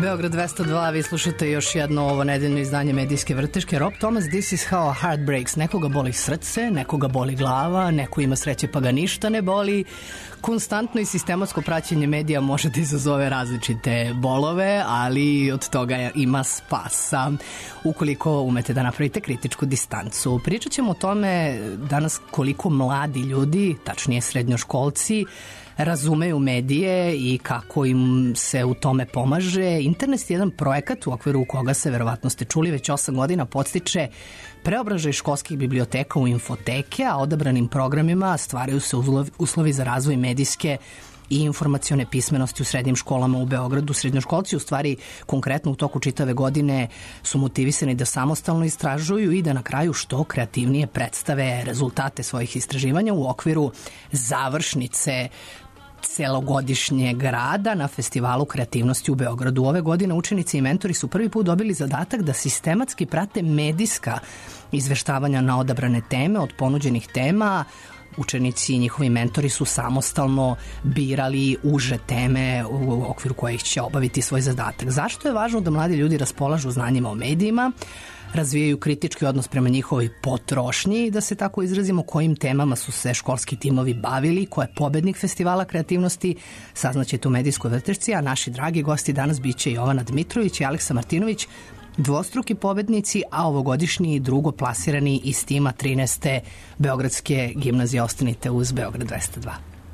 Beograd 202, vi slušate još jedno ovo nedeljno izdanje medijske vrteške. Rob Thomas, This is how a heart breaks. Nekoga boli srce, nekoga boli glava, neko ima sreće pa ga ništa ne boli. Konstantno i sistematsko praćenje medija može da izazove različite bolove, ali od toga ima spasa ukoliko umete da napravite kritičku distancu. Pričat ćemo o tome danas koliko mladi ljudi, tačnije srednjoškolci, razumeju medije i kako im se u tome pomaže. Internet je jedan projekat u okviru koga se, verovatno ste čuli, već 8 godina podstiče preobražaj školskih biblioteka u infoteke, a odabranim programima stvaraju se uslovi za razvoj medijske i informacione pismenosti u srednjim školama u Beogradu. Srednjoškolci u stvari konkretno u toku čitave godine su motivisani da samostalno istražuju i da na kraju što kreativnije predstave rezultate svojih istraživanja u okviru završnice celogodišnjeg rada na Festivalu kreativnosti u Beogradu. Ove godine učenici i mentori su prvi put dobili zadatak da sistematski prate medijska izveštavanja na odabrane teme od ponuđenih tema. Učenici i njihovi mentori su samostalno birali uže teme u okviru kojih će obaviti svoj zadatak. Zašto je važno da mladi ljudi raspolažu znanjima o medijima, razvijaju kritički odnos prema njihovoj potrošnji i da se tako izrazimo kojim temama su se školski timovi bavili, ko je pobednik Festivala kreativnosti, saznaćete u medijskoj vrtešci, a naši dragi gosti danas biće Jovana Dmitrović i Aleksa Martinović, dvostruki pobednici, a ovogodišnji drugo plasirani iz tima 13. Beogradske gimnazije. Ostanite uz Beograd 202.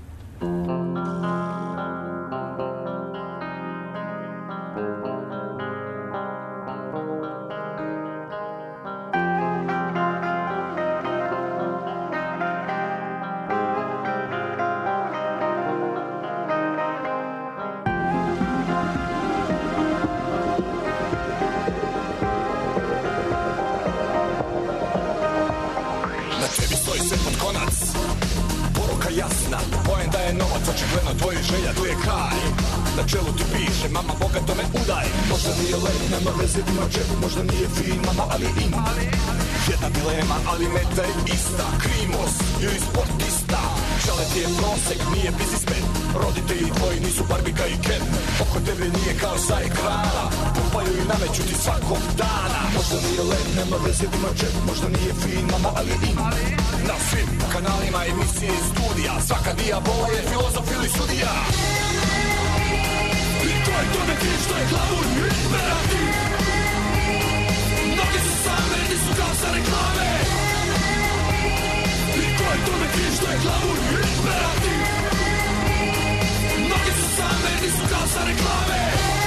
Tvoje želja, tu je kraj. Na čelu ti piše, mama bogato me udaj. Možda nije lep, nema veze, ima čep. Možda nije fin, mama, ali ima. Jedna dilema, ali meta je ista. Krimos ili sportista. Šale ti je prosek, nije biznismen. Roditelji tvoji nisu Barbika i Ken. Oko tebe nije kao sa ekrana. Pumpaju i nameću ti svakog dana. Možda nije lep, nema veze, ima čep. Možda nije fin, mama, ali ima. Na svim kanalima emisije i studija. Svaka dijabola je filozof ili sudija. I to je tome kriv što je glavur imperativ. Mnogi su same, nisu kao sa reklame. I to je tome kriv što je glavur imperativ. Mnogi su same, nisu kao sa reklame.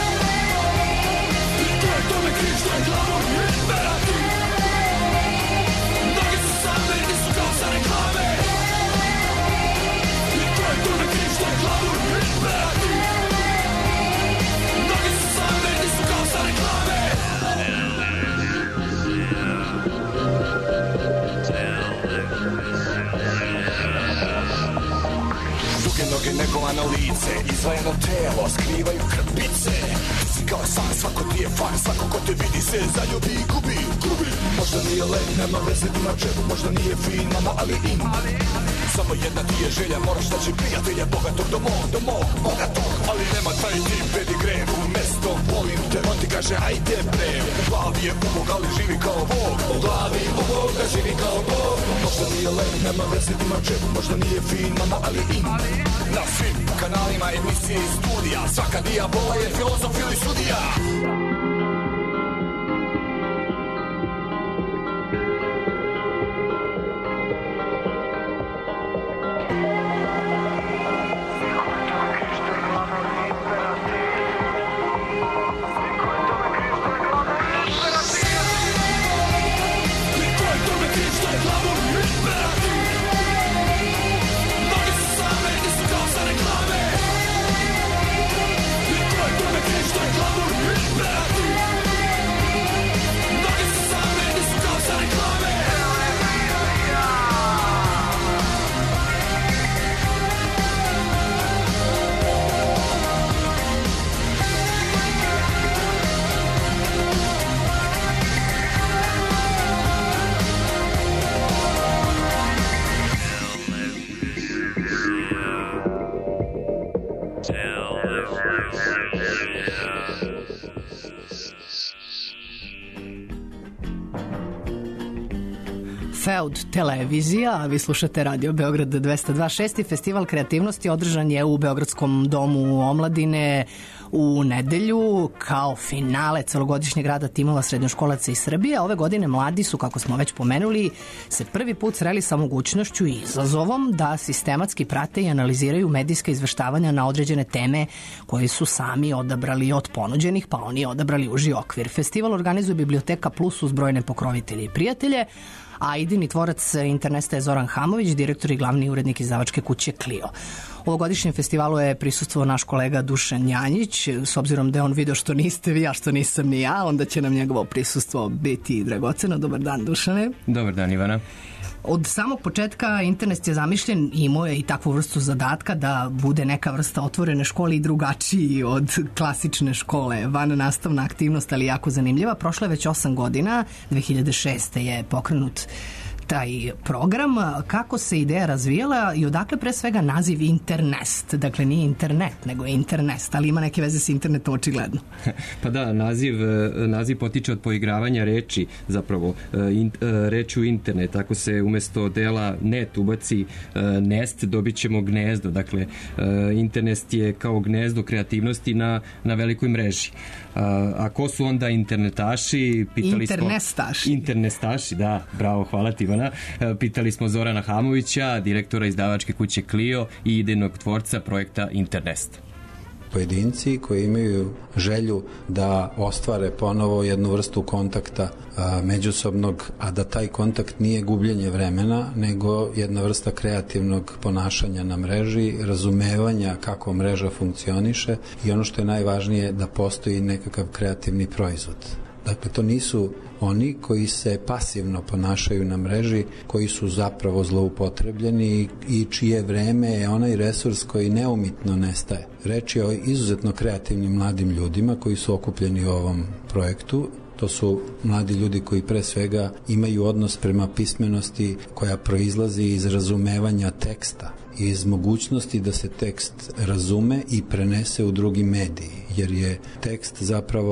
I to je tome kriv što je glavur imperativ. Mnogi su same, nisu kao sa reklame. I to je tome kriv što je glavur imperativ. Mnogi su same, nisu kao sa reklame. Duge noge, negovano lice, izvajeno telo, skrivaju krpice. Ti si kao san, svako ti je fan, svako ko te vidi se zaljubi i gubi. Možda nije lep, nema veze, ima čep. Možda nije fin, mama, ali ima. Samo jedna ti je želja, moraš naći prijatelja bogatog do mog bogatog. Ali nema taj tip pedigre, u mesto volim te, on ti kaže ajde bre. U glavi je ubog, ali živi kao Bog. U glavi ubog, da živi kao Bog. Možda nije lep, nema veze, ima čep. Možda nije fin, mama, ali ima. Na svim kanalima emisije i studija. Svaka dijabola je filozof ili sudija. Back! Feud televizija, a vi slušate Radio Beograd 202.6. Festival kreativnosti održan je u Beogradskom domu omladine u nedelju kao finale celogodišnjeg rada timova srednjoškolaca iz Srbije. Ove godine mladi su, kako smo već pomenuli, se prvi put sreli sa mogućnošću i izazovom da sistematski prate i analiziraju medijska izveštavanja na određene teme koje su sami odabrali od ponuđenih, pa oni odabrali uži okvir. Festival organizuje Biblioteka Plus uz brojne pokrovitelje i prijatelje, a idejni tvorac interneta je Zoran Hamović, direktor i glavni urednik izdavačke kuće Clio. U ovogodišnjem festivalu je prisustvovao naš kolega Dušan Janjić. S obzirom da je on video što niste vi, a što nisam ni ja, onda će nam njegovo prisustvo biti dragoceno. Dobar dan, Dušane. Dobar dan, Ivana. Od samog početka internet je zamišljen i imao je i takvu vrstu zadatka da bude neka vrsta otvorene škole i drugačiji od klasične škole. Van nastavna aktivnost, ali jako zanimljiva. Prošlo je već 8 godina, 2006. je pokrenut taj program. Kako se ideja razvijela i odakle pre svega naziv Internest? Dakle, nije internet, nego je Internest, ali ima neke veze s internetom očigledno. Pa da, naziv potiče od poigravanja reči, zapravo rečju internet. Ako se umesto dela net ubaci nest, dobit ćemo gnezdo. Dakle, internet je kao gnezdo kreativnosti na velikoj mreži. A ko su onda internetaši? Internestaši, da, bravo, hvala ti, Ivana. Pitali smo Zorana Hamovića, direktora izdavačke kuće Clio i idejnog tvorca projekta Internest. Pojedinci koji imaju želju da ostvare ponovo jednu vrstu kontakta međusobnog, a da taj kontakt nije gubljenje vremena, nego jedna vrsta kreativnog ponašanja na mreži, razumevanja kako mreža funkcioniše i ono što je najvažnije, da postoji nekakav kreativni proizvod. Dakle, to nisu oni koji se pasivno ponašaju na mreži, koji su zapravo zloupotrebljeni i čije vreme je onaj resurs koji neumitno nestaje. Reč je o izuzetno kreativnim mladim ljudima koji su okupljeni u ovom projektu. To su mladi ljudi koji pre svega imaju odnos prema pismenosti koja proizlazi iz razumevanja teksta, iz mogućnosti da se tekst razume i prenese u drugi mediji, jer je tekst zapravo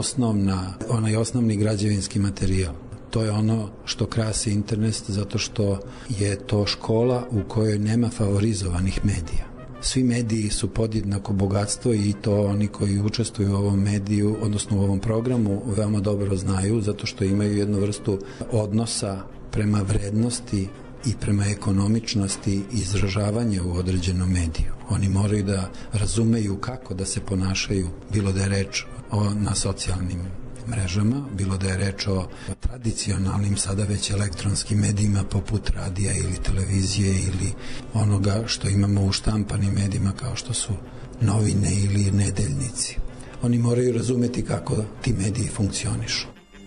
onaj osnovni građevinski materijal. To je ono što krasi internet, zato što je to škola u kojoj nema favorizovanih medija. Svi mediji su podjednako bogatstvo i to oni koji učestvuju u ovom mediju, odnosno u ovom programu, veoma dobro znaju, zato što imaju jednu vrstu odnosa prema vrednosti i prema ekonomičnosti izražavanja u određenom mediju. Oni moraju da razumeju kako da se ponašaju, bilo da je reč na socijalnim mrežama, bilo da je reč o tradicionalnim, sada već elektronskim medijima poput radija ili televizije ili onoga što imamo u štampanim medijima kao što su novine ili nedeljnici. Oni moraju razumeti kako ti mediji funkcionišu.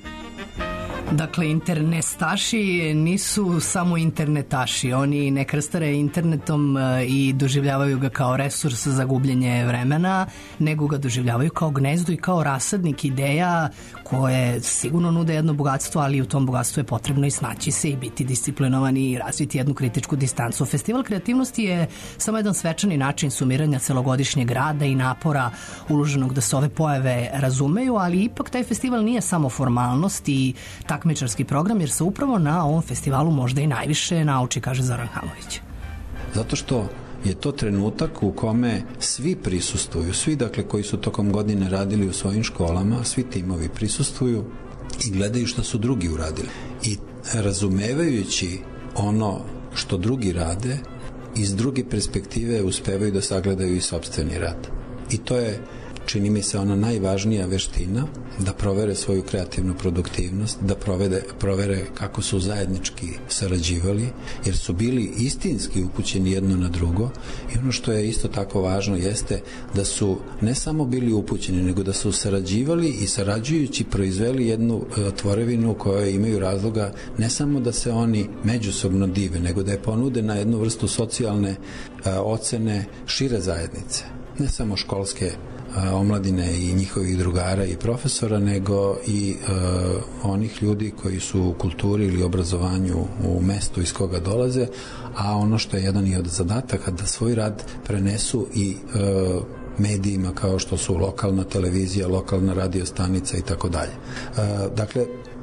Dakle, internestaši nisu samo internetaši. Oni ne krstare internetom i doživljavaju ga kao resurs za gubljenje vremena, nego ga doživljavaju kao gnezdo i kao rasadnik ideja koje sigurno nude jedno bogatstvo, ali u tom bogatstvu je potrebno i snaći se i biti disciplinovani i razviti jednu kritičku distancu. Festival kreativnosti je samo jedan svečani način sumiranja celogodišnjeg rada i napora uloženog da se ove pojave razumeju, ali ipak taj festival nije samo formalnost i takmičarski program, jer se upravo na ovom festivalu možda i najviše nauči, kaže Zoran Hamović. Zato što je to trenutak u kome svi prisustvuju, svi dakle koji su tokom godine radili u svojim školama, svi timovi prisustvuju i gledaju što su drugi uradili. I razumevajući ono što drugi rade, iz druge perspektive uspevaju da sagledaju i sopstveni rad. I to je, čini mi se, ona najvažnija veština, da provere svoju kreativnu produktivnost, da provere kako su zajednički sarađivali, jer su bili istinski upućeni jedno na drugo. I ono što je isto tako važno jeste da su ne samo bili upućeni, nego da su sarađivali i sarađujući proizveli jednu tvorevinu koja imaju razloga ne samo da se oni međusobno dive, nego da je ponude na jednu vrstu socijalne ocene šire zajednice. Ne samo školske omladine i njihovih drugara i profesora, nego i onih ljudi koji su u kulturi ili obrazovanju u mestu iz koga dolaze, a ono što je jedan i od zadataka da svoj rad prenesu i medijima kao što su lokalna televizija, lokalna radio stanica i tako dalje. Dakle,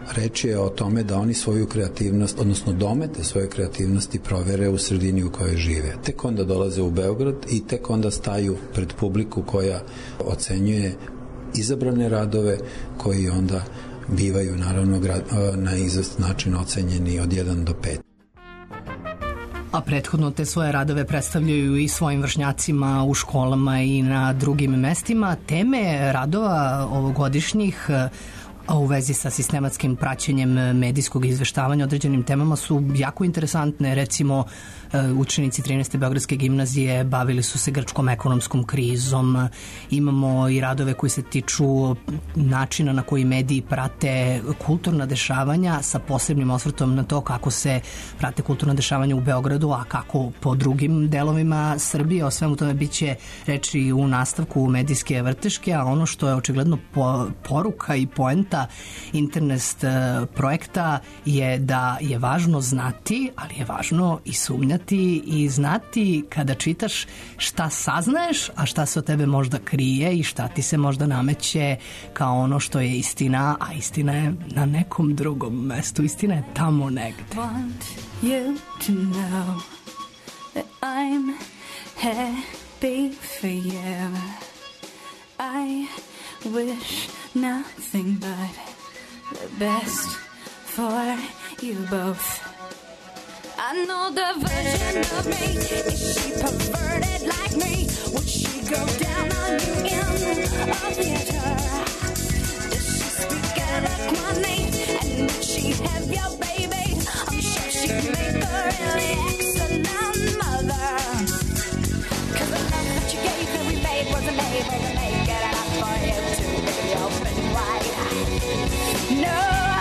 reč je o tome da oni svoju kreativnost, odnosno domete svoje kreativnosti provere u sredini u kojoj žive. Tek onda dolaze u Beograd i tek onda staju pred publiku koja ocenjuje izabrane radove koji onda bivaju naravno na izvest način ocenjeni od 1 do 5. A prethodno te svoje radove predstavljaju i svojim vršnjacima u školama i na drugim mestima. Teme radova ovogodišnjih a u vezi sa sistematskim praćenjem medijskog izveštavanja određenim temama su jako interesantne. Recimo, učenici 13. Beogradske gimnazije bavili su se grčkom ekonomskom krizom. Imamo i radove koji se tiču načina na koji mediji prate kulturna dešavanja sa posebnim osvrtom na to kako se prate kulturna dešavanja u Beogradu, a kako po drugim delovima Srbije. O svemu tome biće reči u nastavku medijske vrteške, a ono što je očigledno poruka i poenta internet projekta je da je važno znati, ali je važno i sumnjati i znati kada čitaš šta saznaješ, a šta se od tebe možda krije i šta ti se možda nameće kao ono što je istina, a istina je na nekom drugom mestu. Istina je tamo negde. Want you to know that I'm happy for you. I wish nothing but the best for you both. I know the version of me. Is she perverted like me? Would she go down on you in a theater? Does she speak eloquently? And would she have your baby? I'm sure she'd make a really excellent mother. 'Cause the love that you gave that we made wasn't able to make it enough for you to be open wide. No.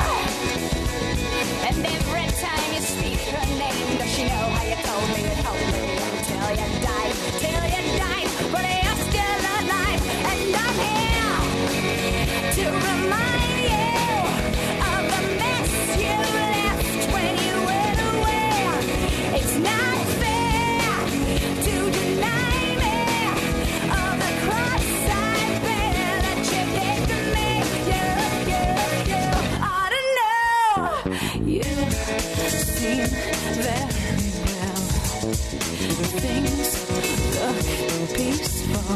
And every time you speak her name, does she know how you told me until you died, but you're still alive, and I'm here to remind you of the mess you left when you went away. It's not fair to deny me of the cross I bear that you gave to me. You ought to know. You seem very well. Things look peaceful.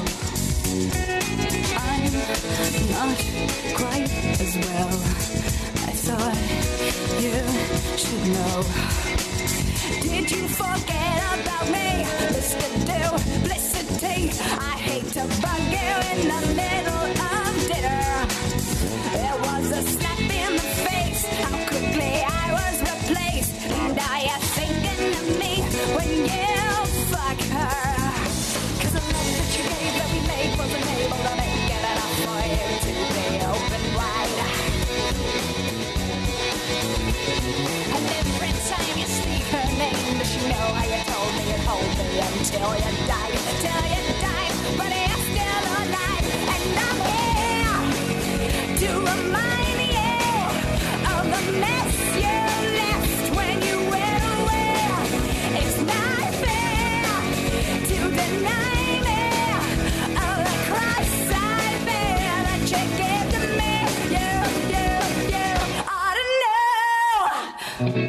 I'm not quite as well. I thought you should know. Did you forget about me, Mr. Duplicity? I hate to bug you in the middle of dinner. There was a slap in the face, how quickly I was replaced. And are you thinking of me when you fuck her? 'Cause the love that you gave that we made wasn't able to make it enough for you to be open wide. And every time you speak her name, does she know how you told me you'd hold me until you died, but you're still alive, and I'm here to remind you of the mess you left when you went away. It's not fair to deny me of the cross I bear that you gave to me. You ought to know.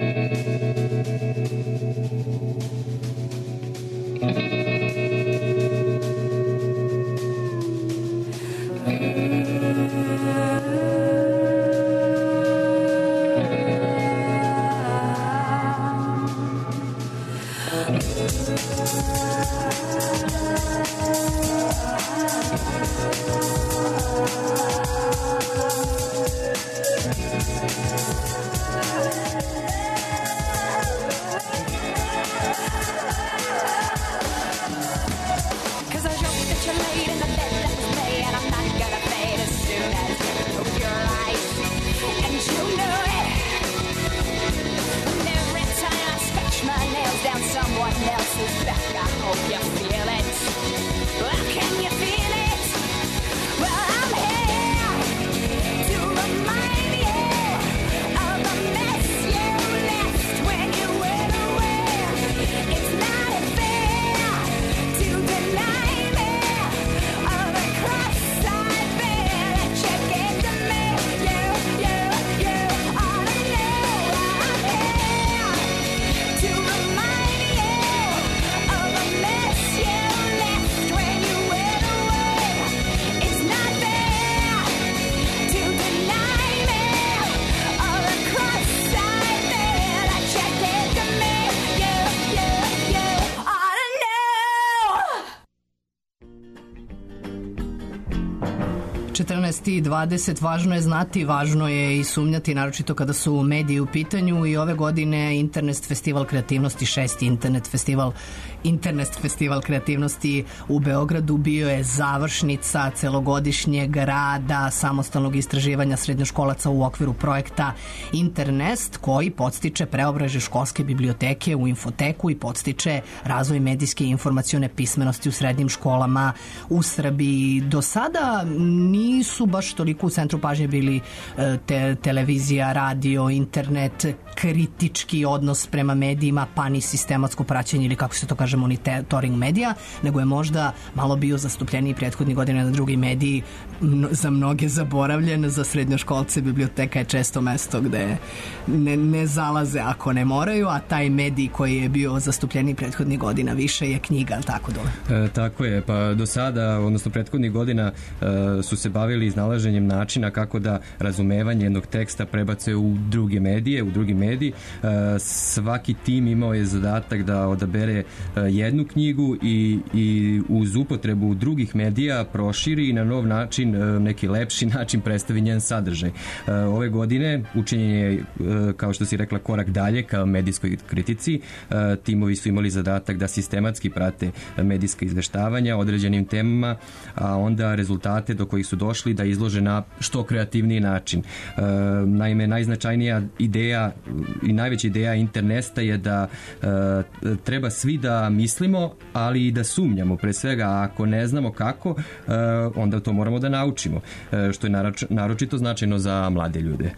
14:20, važno je znati, važno je i sumnjati, naročito kada su mediji u pitanju, i ove godine Internet festival kreativnosti, 6. Internet festival kreativnosti u Beogradu bio je završnica celogodišnjeg rada samostalnog istraživanja srednjoškolaca u okviru projekta Internest, koji podstiče preobražaj školske biblioteke u infoteku i podstiče razvoj medijske i informacione pismenosti u srednjim školama u Srbiji. Do sada nisu baš toliko u centru pažnje bili televizija, radio, internet, kritički odnos prema medijima, pa ni sistematsko praćenje ili, kako se to kaže, monitoring medija, nego je možda malo bio zastupljeniji prethodnih godina na drugi mediji, za mnoge zaboravljen, za srednjoškolce biblioteka je često mesto gde ne zalaze ako ne moraju, a taj medij koji je bio zastupljeniji prethodnih godina više je knjiga, tako dole. Tako je, pa do sada, odnosno prethodnih godina su se bavili iznalaženjem načina kako da razumevanje jednog teksta prebace u druge medije, u drugi medij. Svaki tim imao je zadatak da odabere jednu knjigu i uz upotrebu drugih medija proširi i na nov način, neki lepši način predstavi njen sadržaj. Ove godine učenje je, kao što si rekla, korak dalje ka medijskoj kritici. Timovi su imali zadatak da sistematski prate medijska izveštavanja određenim temama, a onda rezultate do kojih su došli da izlože na što kreativniji način. Naime, najznačajnija ideja i najveća ideja Internesta je da treba svi da mislimo, ali i da sumnjamo. Pre svega, ako ne znamo kako, onda to moramo da naučimo, što je naročito značajno za mlade ljude.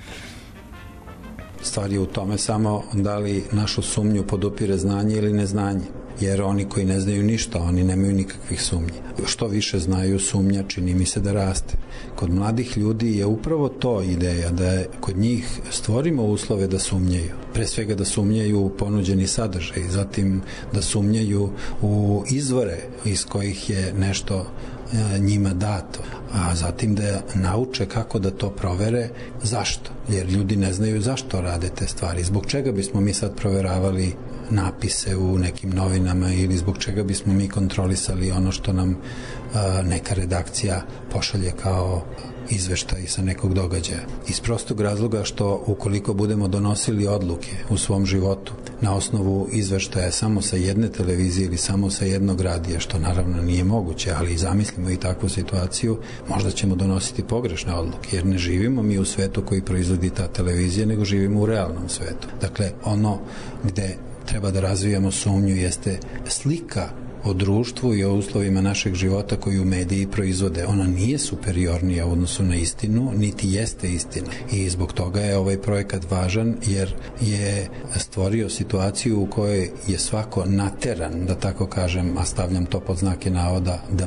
Stvar je u tome samo da li našu sumnju podupire znanje ili neznanje. Jer oni koji ne znaju ništa, oni nemaju nikakvih sumnji. Što više znaju, sumnja čini mi se da raste. Kod mladih ljudi je upravo to ideja, da kod njih stvorimo uslove da sumnjaju. Pre svega da sumnjaju u ponuđeni sadržaj, zatim da sumnjaju u izvore iz kojih je nešto njima dato, a zatim da nauče kako da to provere. Zašto? Jer ljudi ne znaju zašto rade te stvari. Zbog čega bismo mi sad proveravali napise u nekim novinama ili zbog čega bismo mi kontrolisali ono što nam neka redakcija pošalje kao izveštaj sa nekog događaja. Iz prostog razloga što ukoliko budemo donosili odluke u svom životu na osnovu izveštaja samo sa jedne televizije ili samo sa jednog radija, što naravno nije moguće, ali zamislimo i takvu situaciju, možda ćemo donositi pogrešne odluke, jer ne živimo mi u svetu koji proizvodi ta televizija, nego živimo u realnom svetu. Dakle, ono gde treba da razvijamo sumnju jeste slika o društvu i o uslovima našeg života koju mediji proizvode. Ona nije superiornija u odnosu na istinu, niti jeste istina. I zbog toga je ovaj projekat važan, jer je stvorio situaciju u kojoj je svako nateran, da tako kažem, a stavljam to pod znake navoda, da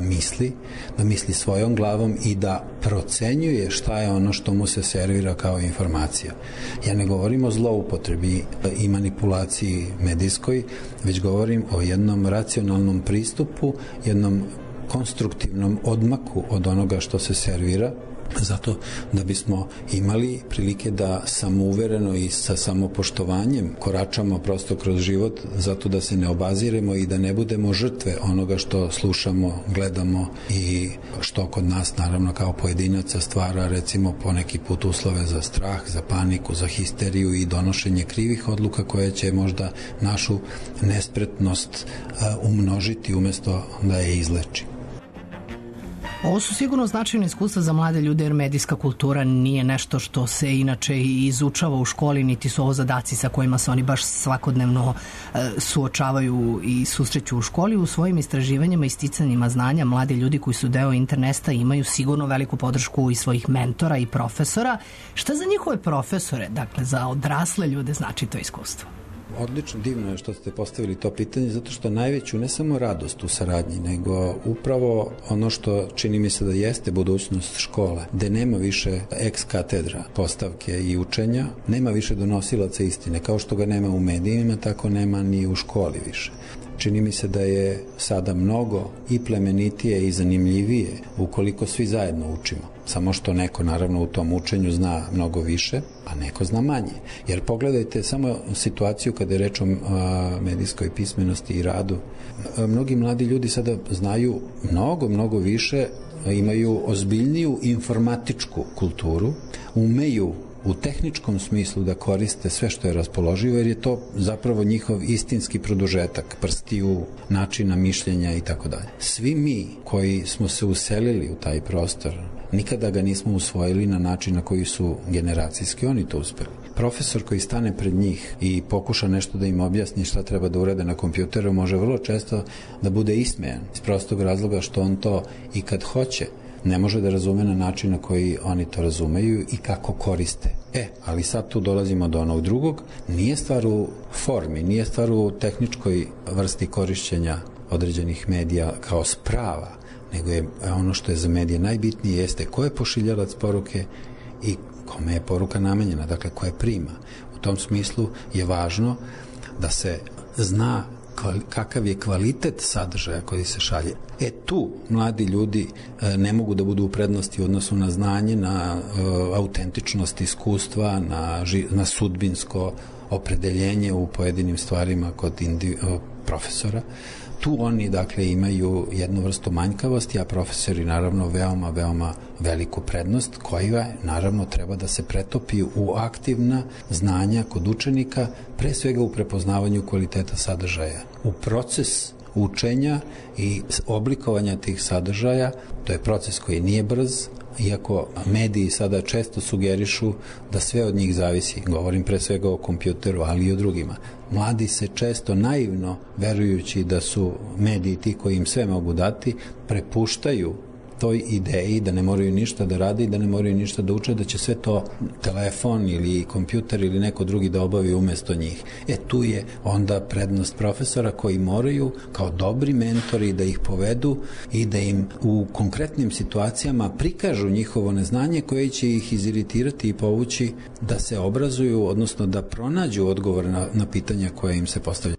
misli svojom glavom i da procenjuje šta je ono što mu se servira kao informacija. Ja ne govorim o zloupotrebi i manipulaciji medijskoj, već govorim o jednom racionalnom pristupu, jednom konstruktivnom odmaku od onoga što se servira, zato da bismo imali prilike da samouvereno i sa samopoštovanjem koračamo prosto kroz život, zato da se ne obaziremo i da ne budemo žrtve onoga što slušamo, gledamo i što kod nas naravno kao pojedinaca stvara recimo poneki put uslove za strah, za paniku, za histeriju i donošenje krivih odluka koje će možda našu nespretnost umnožiti umesto da je izleči. Ovo su sigurno značajne iskustva za mlade ljude, jer medijska kultura nije nešto što se inače izučava u školi, niti su ovo zadaci sa kojima se oni baš svakodnevno suočavaju i susreću u školi. U svojim istraživanjima i sticanjima znanja mladi ljudi koji su deo Internesta imaju sigurno veliku podršku i svojih mentora i profesora. Šta za njihove profesore, dakle za odrasle ljude, znači to iskustvo? Odlično, divno je što ste postavili to pitanje, zato što najveću ne samo radost u saradnji, nego upravo ono što čini mi se da jeste budućnost škole, gde nema više ex katedra postavke i učenja, nema više donosilaca istine, kao što ga nema u medijima, tako nema ni u školi više. Čini mi se da je sada mnogo i plemenitije i zanimljivije ukoliko svi zajedno učimo. Samo što neko naravno u tom učenju zna mnogo više, a neko zna manje. Jer pogledajte samo situaciju kada je reč o medijskoj pismenosti i radu. Mnogi mladi ljudi sada znaju mnogo više imaju ozbiljniju informatičku kulturu, umeju u tehničkom smislu da koriste sve što je raspoloživo, jer je to zapravo njihov istinski produžetak prstiju, načina mišljenja i tako dalje. Svi mi koji smo se uselili u taj prostor, nikada ga nismo usvojili na način na koji su generacijski oni to uspeli. Profesor koji stane pred njih i pokuša nešto da im objasni šta treba da urade na kompjuteru može vrlo često da bude ismejan iz prostog razloga što on to i kad hoće ne može da razume na način na koji oni to razumeju i kako koriste. Ali sad tu dolazimo do onog drugog. Nije stvar u formi, nije stvar u tehničkoj vrsti korišćenja određenih medija kao sprava, nego je ono što je za medije najbitnije jeste ko je pošiljalac poruke i kome je poruka namenjena, dakle ko je prima. U tom smislu je važno da se zna kakav je kvalitet sadržaja koji se šalje. Tu mladi ljudi ne mogu da budu u prednosti u odnosu na znanje, na autentičnost iskustva, na sudbinsko opredeljenje u pojedinim stvarima kod profesora. Tu oni, dakle, imaju jednu vrstu manjkavosti, a profesori, naravno, veoma veliku prednost, koja, naravno, treba da se pretopi u aktivna znanja kod učenika, pre svega u prepoznavanju kvaliteta sadržaja. U proces učenja i oblikovanja tih sadržaja, to je proces koji nije brz, iako mediji sada često sugerišu da sve od njih zavisi, govorim pre svega o kompjuteru, ali i o drugima. Mladi se često naivno, verujući da su mediji ti koji im sve mogu dati, prepuštaju toj ideji da ne moraju ništa da rade i da ne moraju ništa da uče, da će sve to telefon ili kompjuter ili neko drugi da obavi umesto njih. Tu je onda prednost profesora koji moraju kao dobri mentori da ih povedu i da im u konkretnim situacijama prikažu njihovo neznanje koje će ih iziritirati i povući da se obrazuju, odnosno da pronađu odgovor na pitanja koje im se postavljaju.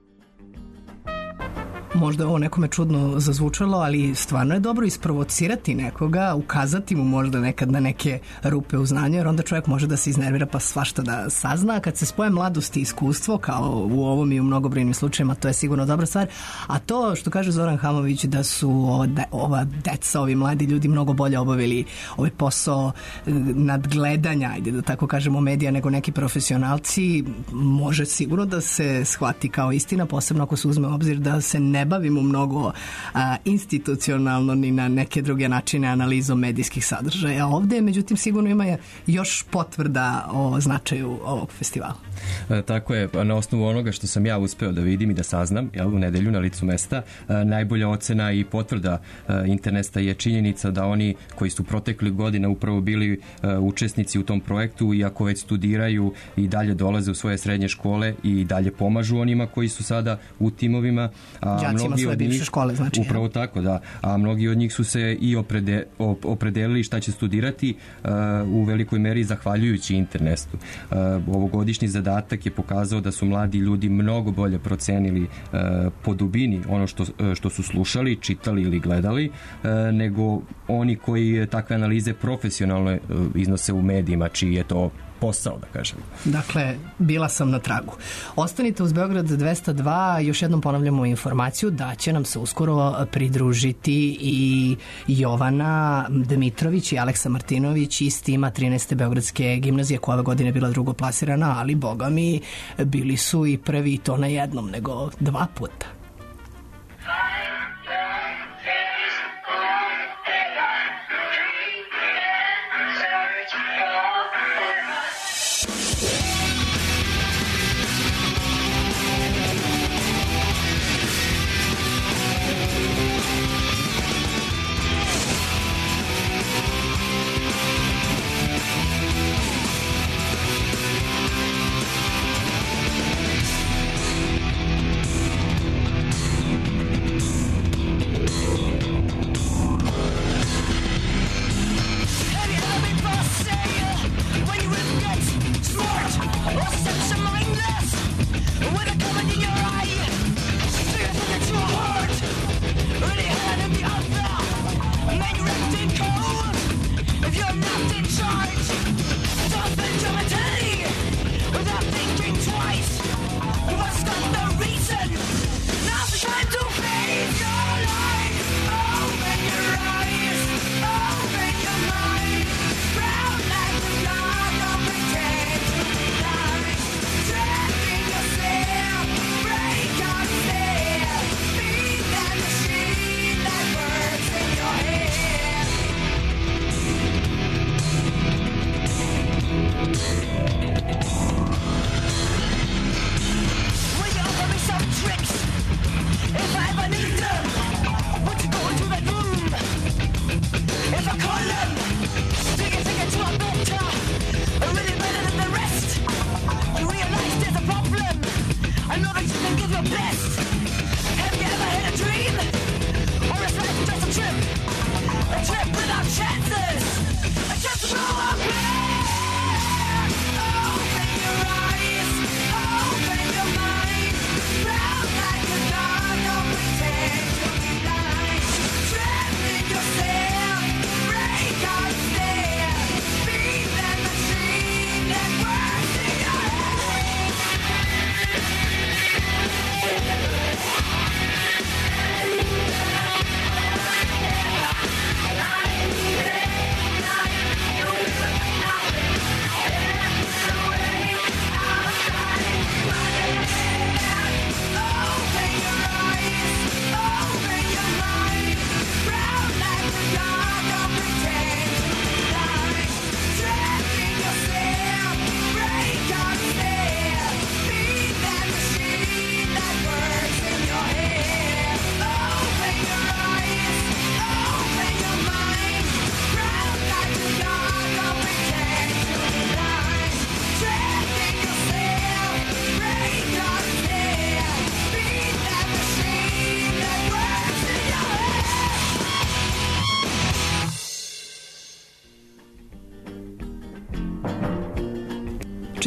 Možda ovo nekome čudno zazvučalo, ali stvarno je dobro isprovocirati nekoga, ukazati mu možda nekad na neke rupe u znanju, jer onda čovjek može da se iznervira pa svašta da sazna. Kad se spoje mladost i iskustvo, kao u ovom i u mnogobrojnim slučajima, to je sigurno dobra stvar. A to što kaže Zoran Hamović, da su ova deca, ovi mladi ljudi mnogo bolje obavili ovaj posao nadgledanja, ajde da tako kažemo, medija nego neki profesionalci, može sigurno da se shvati kao istina, posebno ako se uzme u obzir da se ne bavimo mnogo institucionalno ni na neke druge načine analizom medijskih sadržaja. Ovde, međutim, sigurno ima još potvrda o značaju ovog festivala. Tako je, na osnovu onoga što sam ja uspeo da vidim i da saznam, u nedelju na licu mesta, najbolja ocena i potvrda interneta je činjenica da oni koji su proteklih godina upravo bili učesnici u tom projektu, iako već studiraju i dalje dolaze u svoje srednje škole i dalje pomažu onima koji su sada u timovima. Đacima svoje bivše škole, znači. Upravo tako, da. A mnogi od njih su se i opredelili šta će studirati u velikoj meri zahvaljujući internetu. Ovogodišnji zadatak je pokazao da su mladi ljudi mnogo bolje procenili po dubini ono što su slušali, čitali ili gledali, nego oni koji takve analize profesionalno iznose u medijima, čiji je to posao, da kažem. Dakle, bila sam na tragu. Ostanite uz Beograd 202, još jednom ponavljamo informaciju da će nam se uskoro pridružiti i Jovana Dmitrović i Aleksa Martinović iz tima 13. Beogradske gimnazije, koja ove godine bila drugoplasirana, ali boga mi bili su i prvi, to na jednom, nego 2 puta.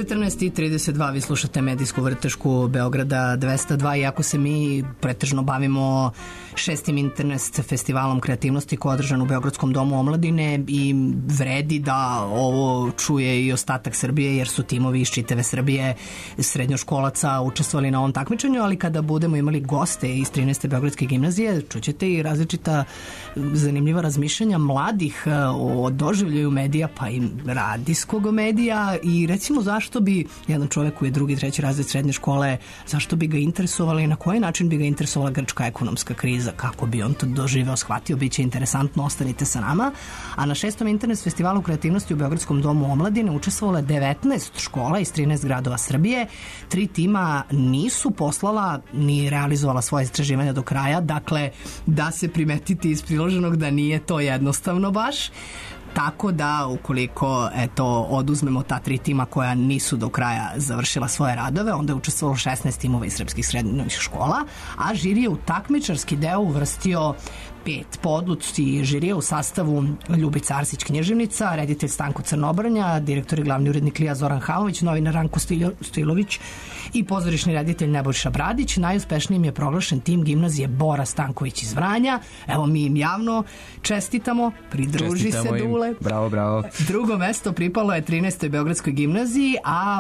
14:32, vi slušate medijsku vrtešku Beograda 202, iako se mi pretežno bavimo 6. Internet festivalom kreativnosti koji je održan u Beogradskom domu omladine i vredi da ovo čuje i ostatak Srbije, jer su timovi iz čitave Srbije srednjoškolaca učestvovali na ovom takmičenju, ali kada budemo imali goste iz 13. Beogradske gimnazije, čućete i različita zanimljiva razmišljanja mladih o doživljaju medija, pa i radijskog medija, i recimo zašto bi jedan čovjek koji je 2. 3. razred srednje škole, zašto bi ga interesovali i na koji način bi ga interesovala grčka ekonomska kriza, kako bi on to doživeo, shvatio, bit će interesantno, ostanite sa nama. A na 6. Internet festivalu kreativnosti u Beogradskom domu omladine učestvovalo je 19 škola iz 13 gradova Srbije. 3 tima nisu poslala ni realizovala svoje istraživanja do kraja, dakle da se primetiti iz priloženog da nije to jednostavno baš. Tako da, ukoliko oduzmemo ta 3 tima koja nisu do kraja završila svoje radove, onda je učestvovalo 16 timova iz srpskih srednjih škola, a žiri je u takmičarski deo uvrstio 5 po odluci žirija u sastavu Ljubica Arsić, književnica, reditelj Stanko Crnobranja, direktor i glavni urednik Lija Zoran Halović, novinar Ranko Stilović i pozorišni reditelj Nebojša Bradić. Najuspešnijim je proglašen tim gimnazije Bora Stanković iz Vranja. Evo, mi im javno čestitamo, pridruži se Dule. Bravo, bravo. Drugo mesto pripalo je 13. Beogradskoj gimnaziji,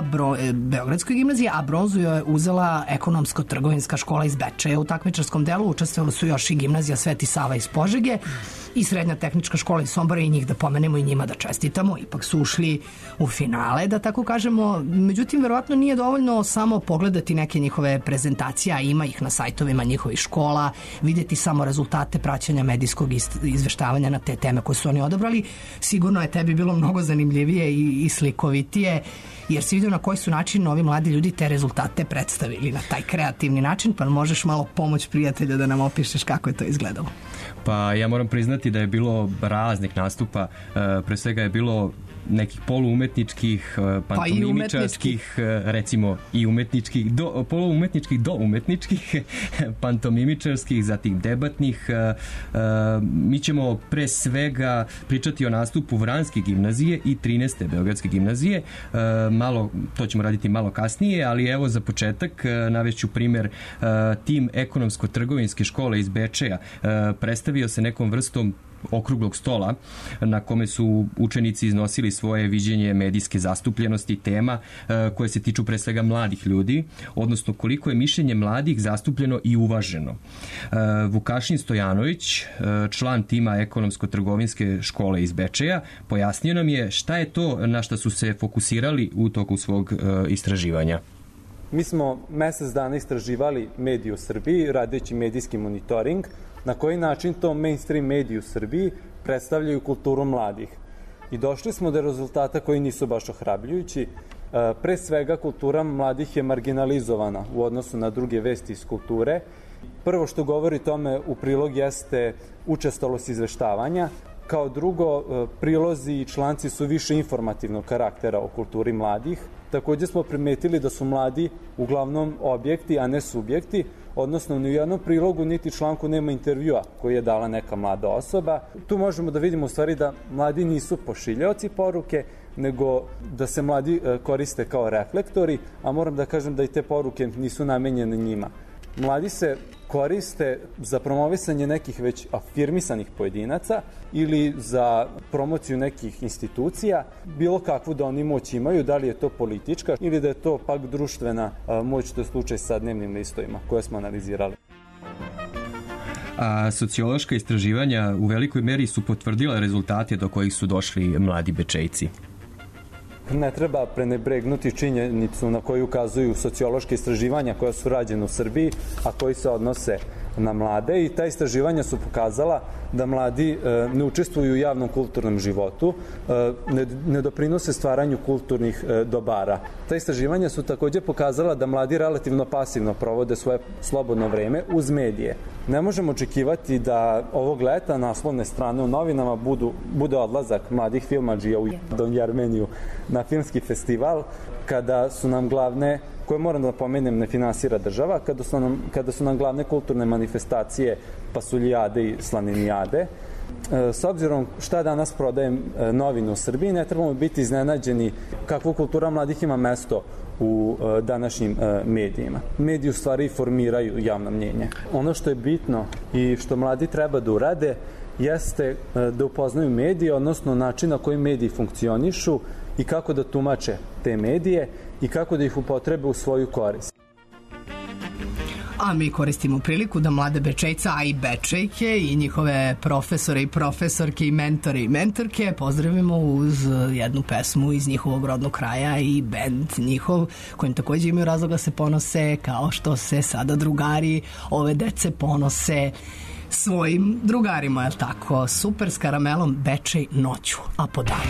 a bronzu je uzela ekonomsko-trgovinska škola iz Bečeja. U takmičarskom delu učestvovali su još i gimnazija Sveti Sava iz Požege i srednja tehnička škola iz Sombora, i njih da pomenemo i njima da čestitamo. Ipak su ušli u finale, da tako kažemo. Međutim, verovatno nije dovoljno samo pogledati neke njihove prezentacije, a ima ih na sajtovima njihovih škola, vidjeti samo rezultate praćenja medijskog izveštavanja na te teme koje su oni odabrali. Sigurno je tebi bilo mnogo zanimljivije i slikovitije, jer si vidio na koji su način ovi mladi ljudi te rezultate predstavili na taj kreativni način, pa možeš malo pomoć prijatelja da nam opišeš kako je to izgledalo. Pa ja moram priznati da je bilo raznih nastupa, pre svega je bilo nekih poluumetničkih, pantomimičarskih, recimo i umetničkih, poluumetničkih do umetničkih, pantomimičarskih, zatim debatnih. Mi ćemo pre svega pričati o nastupu Vranjske gimnazije i 13. Beogradske gimnazije. To ćemo raditi malo kasnije, ali evo za početak navešću primer tim ekonomsko-trgovinske škole iz Bečeja. Predstavio se nekom vrstom okruglog stola na kome su učenici iznosili svoje viđenje medijske zastupljenosti tema koje se tiču pre svega mladih ljudi, odnosno koliko je mišljenje mladih zastupljeno i uvaženo. Vukašin Stojanović, član tima ekonomsko-trgovinske škole iz Bečeja, pojasnio nam je šta je to na šta su se fokusirali u toku svog istraživanja. Mi smo mesec dana istraživali medije u Srbiji, radeći medijski monitoring, na koji način to mainstream mediji u Srbiji predstavljaju kulturu mladih. I došli smo do rezultata koji nisu baš ohrabljujući. Pre svega, kultura mladih je marginalizovana u odnosu na druge vesti iz kulture. Prvo što govori tome u prilog jeste učestalost izveštavanja. Kao drugo, prilozi i članci su više informativnog karaktera o kulturi mladih. Takođe smo primetili da su mladi uglavnom objekti, a ne subjekti, odnosno ni u jednom prilogu niti članku nema intervjua koji je dala neka mlada osoba. Tu možemo da vidimo u stvari da mladi nisu pošiljaoci poruke, nego da se mladi koriste kao reflektori, a moram da kažem da i te poruke nisu namenjene njima. Mladi se koriste za promovisanje nekih već afirmisanih pojedinaca ili za promociju nekih institucija, bilo kakvu da oni moć imaju, da li je to politička ili da je to pak društvena moć, to je slučaj sa dnevnim listovima koje smo analizirali. A sociološka istraživanja u velikoj meri su potvrdila rezultate do kojih su došli mladi Bečejci. Ne treba prenebregnuti činjenicu na koju ukazuju sociološke istraživanja koja su rađene u Srbiji, a koji se odnose na mlade, i ta istraživanja su pokazala da mladi ne učestvuju u javnom kulturnom životu, ne doprinose stvaranju kulturnih dobara. Ta istraživanja su takođe pokazala da mladi relativno pasivno provode svoje slobodno vreme uz medije. Ne možemo očekivati da ovog leta naslovne strane u novinama bude odlazak mladih filmadžija u Armeniju na filmski festival, kada su nam glavne, koje moram da pomenem ne finansira država, kada su nam glavne kulturne manifestacije pasuljijade i slaninijade. S obzirom šta danas prodaje novine u Srbiji, ne trebamo biti iznenađeni kakva kultura mladih ima mesto u današnjim medijima. Mediji u stvari formiraju javno mnjenje. Ono što je bitno i što mladi treba da urade jeste da upoznaju medije, odnosno način na koji mediji funkcionišu i kako da tumače te medije i kako da ih upotrebe u svoju korist. A mi koristimo priliku da mlade Bečejca, a i Bečejke i njihove profesore i profesorke i mentore i mentorke pozdravimo uz jednu pesmu iz njihovog rodnog kraja i bend njihov, kojim takođe imaju razlog da se ponose, kao što se sada drugari ove dece ponose svojim drugarima, je li tako? Super s Karamelom, Bečej noću, a po danu.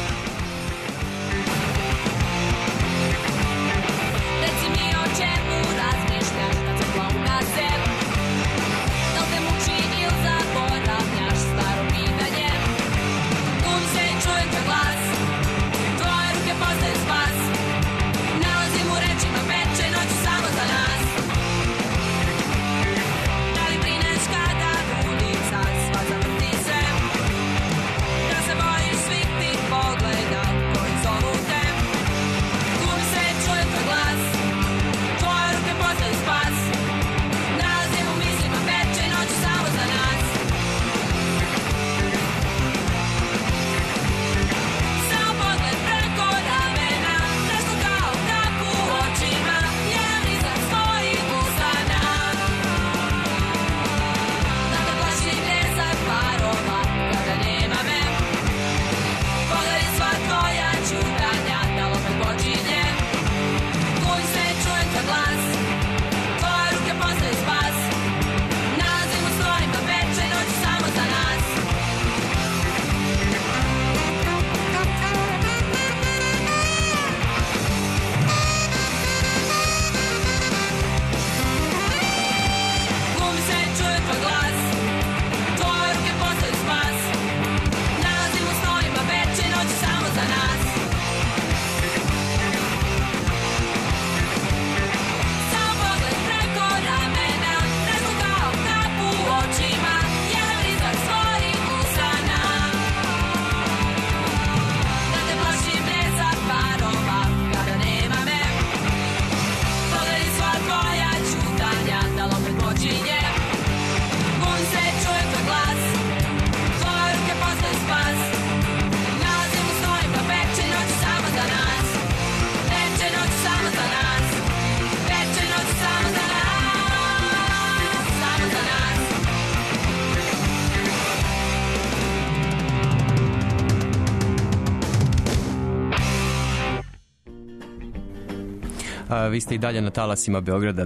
Vi ste i dalje na talasima Beograda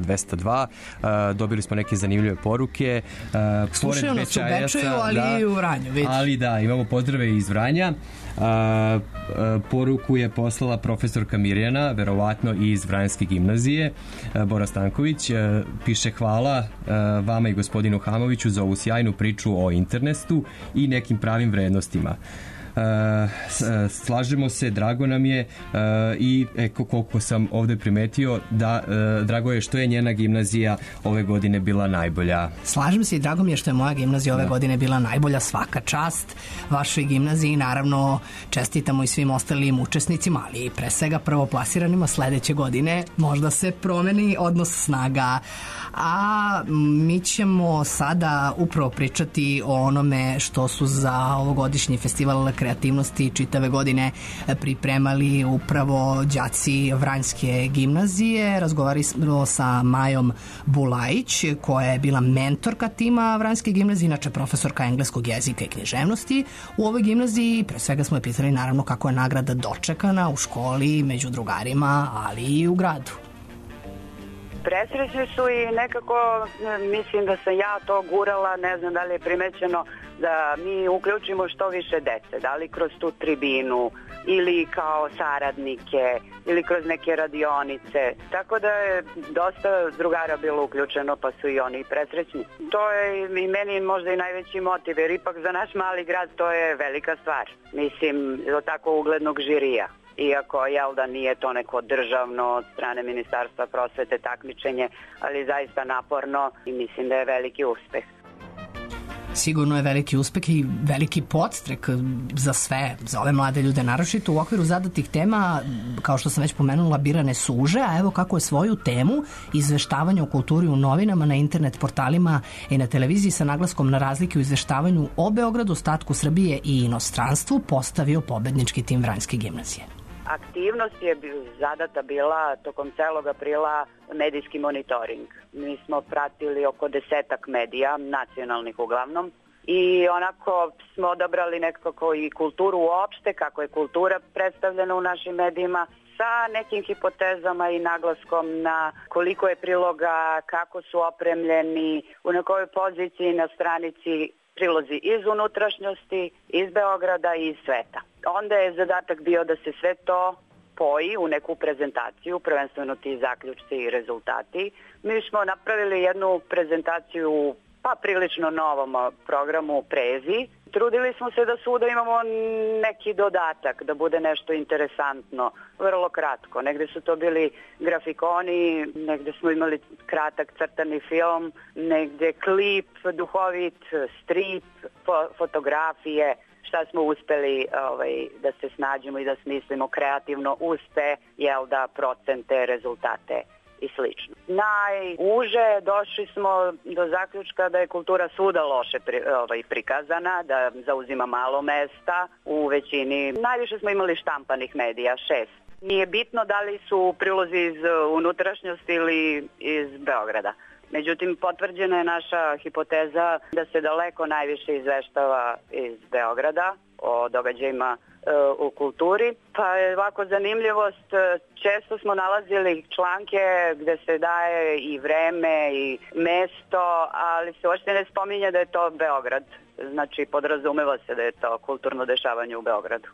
202. Dobili smo neke zanimljive poruke. Slušaju nas u Bečeju, ali i u Vranju. Vidiš. Ali da, imamo pozdrave iz Vranja. Poruku je poslala profesorka Mirjana, verovatno iz Vranjske gimnazije, Bora Stanković. Piše: hvala vama i gospodinu Hamoviću za ovu sjajnu priču o internetu i nekim pravim vrednostima. Slažemo se, drago nam je i koliko sam ovde primetio da drago je što je njena gimnazija ove godine bila najbolja. Slažem se i drago mi je što je moja gimnazija ove godine bila najbolja, svaka čast vašoj gimnaziji, naravno čestitamo i svim ostalim učesnicima, ali pre svega prvoplasiranim, sledeće godine možda se promeni odnos snaga. A mi ćemo sada upravo pričati o onome što su za ovogodišnji festival kreativnosti čitave godine pripremali upravo đaci Vranjske gimnazije. Razgovarali smo sa Majom Bulajić, koja je bila mentorka tima Vranjske gimnazije, inače profesorka engleskog jezika i književnosti u ovoj gimnaziji. Pre svega smo je pitali naravno kako je nagrada dočekana u školi, među drugarima, ali i u gradu. Presrećni su i nekako mislim da sam ja to gurala, ne znam da li je primećeno, da mi uključimo što više dece, da li kroz tu tribinu ili kao saradnike ili kroz neke radionice, tako da je dosta drugara bilo uključeno pa su i oni presrećni. To je i meni možda i najveći motiv, jer ipak za naš mali grad to je velika stvar, mislim, do tako uglednog žirija. Iako, jel da, nije to neko državno od strane Ministarstva prosvete takmičenje, ali zaista naporno i mislim da je veliki uspeh. Sigurno je veliki uspeh i veliki podstrek za sve, za ove mlade ljude, naročito u okviru zadatih tema, kao što sam već pomenula, birane suže, a evo kako je svoju temu izveštavanje o kulturi u novinama, na internet portalima i na televiziji sa naglaskom na razlike u izveštavanju o Beogradu, ostatku Srbije i inostranstvu postavio pobednički tim Vranjske gimnazije. Aktivnost je zadata bila tokom celog aprila medijski monitoring. Mi smo pratili oko 10 medija, nacionalnih uglavnom, i onako smo odabrali nekako i kulturu uopšte, kako je kultura predstavljena u našim medijima, sa nekim hipotezama i naglaskom na koliko je priloga, kako su opremljeni, u nekoj poziciji na stranici prilozi iz unutrašnjosti, iz Beograda i iz sveta. Onda je zadatak bio da se sve to spoji u neku prezentaciju, prvenstveno ti zaključci i rezultati. Mi smo napravili jednu prezentaciju prilično novom programu Prezi. Trudili smo se da svuda imamo neki dodatak, da bude nešto interesantno, vrlo kratko. Negde su to bili grafikoni, negde smo imali kratak crtani film, negde klip, duhovit, strip, fotografije, šta smo uspeli da se snađemo i da smislimo kreativno uz te, procente, rezultate i slično. Najuže došli smo do zaključka da je kultura svuda loše prikazana, da zauzima malo mesta u većini. Najviše smo imali štampanih medija, 6. Nije bitno da li su prilozi iz unutrašnjosti ili iz Beograda. Međutim, potvrđena je naša hipoteza da se daleko najviše izveštava iz Beograda o događajima u kulturi. Pa je ovako zanimljivost, često smo nalazili članke gde se daje i vreme i mesto, ali se uopšte ne spominje da je to Beograd. Znači, podrazumeva se da je to kulturno dešavanje u Beogradu.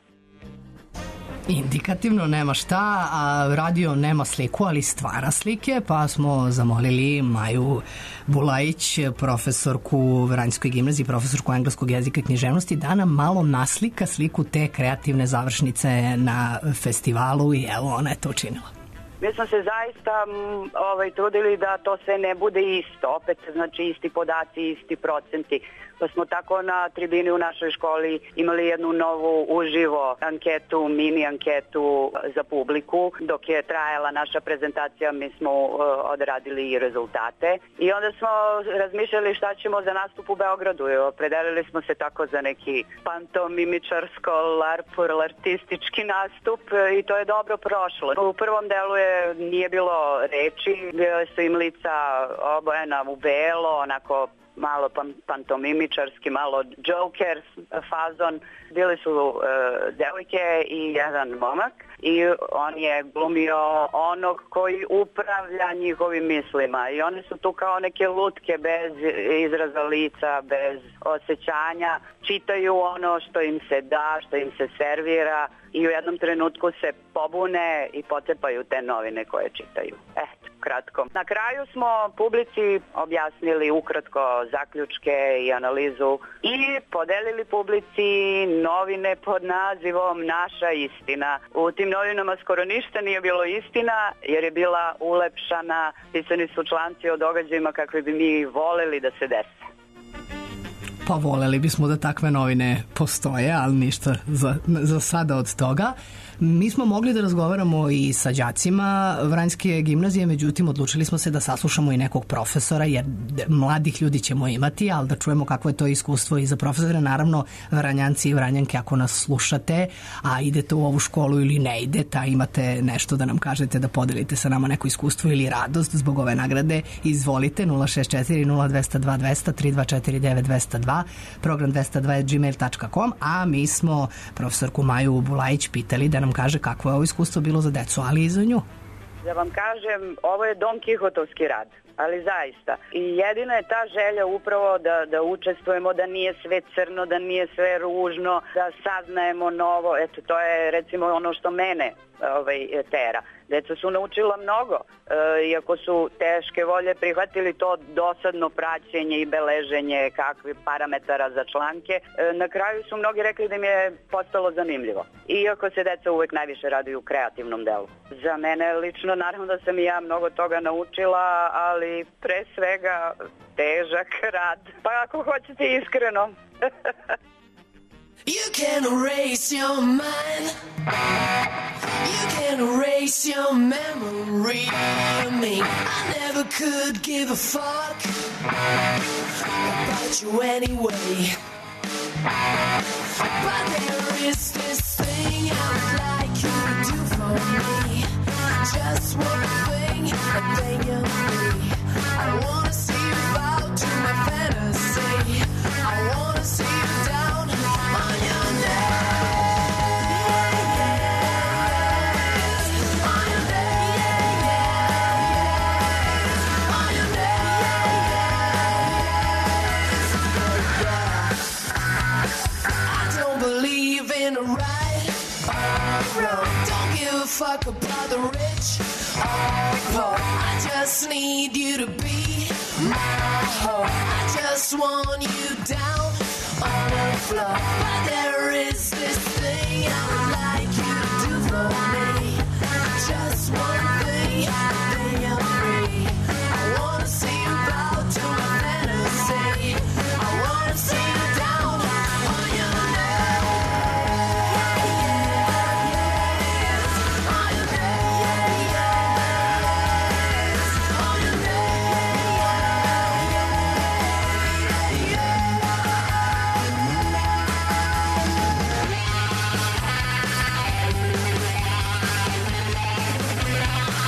Indikativno, nema šta, a radio nema sliku, ali stvara slike, pa smo zamolili Maju Bulajić, profesorku u Vranjskoj gimnaziji, profesorku engleskog jezika i književnosti, da nam malo naslika sliku te kreativne završnice na festivalu i evo, ona je to učinila. Mi smo se zaista trudili da to sve ne bude isto, opet znači isti podaci, isti procenti. Pa smo tako na tribini u našoj školi imali jednu novu uživo anketu, mini anketu za publiku. Dok je trajala naša prezentacija, mi smo odradili i rezultate. I onda smo razmišljali šta ćemo za nastup u Beogradu. Opredelili smo se tako za neki pantomimičarsko-artistički nastup i to je dobro prošlo. U prvom delu nije bilo reči, bile su im lica obojena u belo, onako malo pantomimičarski, malo Joker fazon. Bili su devojke i jedan momak i on je glumio onog koji upravlja njihovim mislima i one su tu kao neke lutke bez izraza lica, bez osjećanja, čitaju ono što im se da, što im se servira i u jednom trenutku se pobune i pocepaju te novine koje čitaju. Eto, kratko. Na kraju smo publici objasnili ukratko zaključke i analizu i podelili publici novine pod nazivom Naša istina. U tim novinama skoro ništa nije bilo istina jer je bila ulepšana, pisani su članci o događajima kakve bi mi voleli da se dese. Pa voleli bismo da takve novine postoje, ali ništa za sada od toga. Mi smo mogli da razgovaramo i sa đacima Vranjske gimnazije, međutim odlučili smo se da saslušamo i nekog profesora, jer mladih ljudi ćemo imati, ali da čujemo kakvo je to iskustvo i za profesore. Naravno, Vranjanci i Vranjanke, ako nas slušate, a idete u ovu školu ili ne idete, a imate nešto da nam kažete, da podelite sa nama neko iskustvo ili radost zbog ove nagrade, izvolite 064 0202 200 3249 202, program 202@gmail.com, a mi smo profesorku Maju Bulajić pitali da nam kaže kako je ovo iskustvo bilo za decu, ali i za nju. Da vam kažem, ovo je Don Kihotovski rad, ali zaista. I jedina je ta želja upravo da učestvujemo, da nije sve crno, da nije sve ružno, da saznajemo novo. Eto, to je recimo ono što mene tera. Deca su naučila mnogo, iako su teške volje prihvatili to dosadno praćenje i beleženje kakvih parametara za članke. Na kraju su mnogi rekli da im je postalo zanimljivo. Iako se deca uvek najviše raduju u kreativnom delu. Za mene lično, naravno da sam i ja mnogo toga naučila, ali pre svega težak rad. Pa ako hoćete iskreno. You can erase your mind. You can erase your memory of me. I never could give a fuck about you anyway. But there is this thing I would like you to do for me. Just one thing, and then you're free. I wanna see you bow to my fantasy. I wanna see you down on your knees. On your knees. On your knees. I don't believe in a right or wrong. Don't give a fuck about the rich or poor. I just need you to be my hoe. I just want you down on the floor. But there is this thing I would like you to do for me. Just one thing, then you're free. I wanna see you bow to my fantasy. I wanna see you down on your knees. On your knees. On your knees.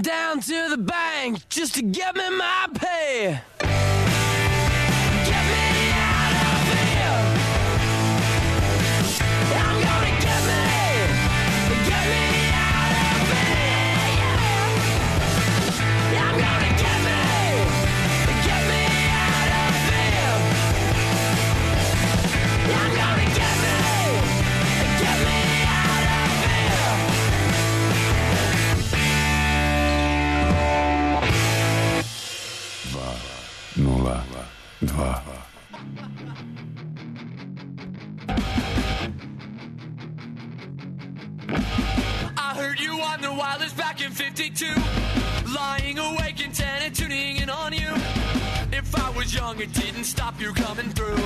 down to the bank just to get me my pay. Get me out of here. I'm gonna get me out of here. I'm gonna get me out of here. I'm gonna get me out of here. 202. I heard you on the wireless back in 52, lying awake in 10 and tuning in on you. If I was young, it didn't stop you coming through.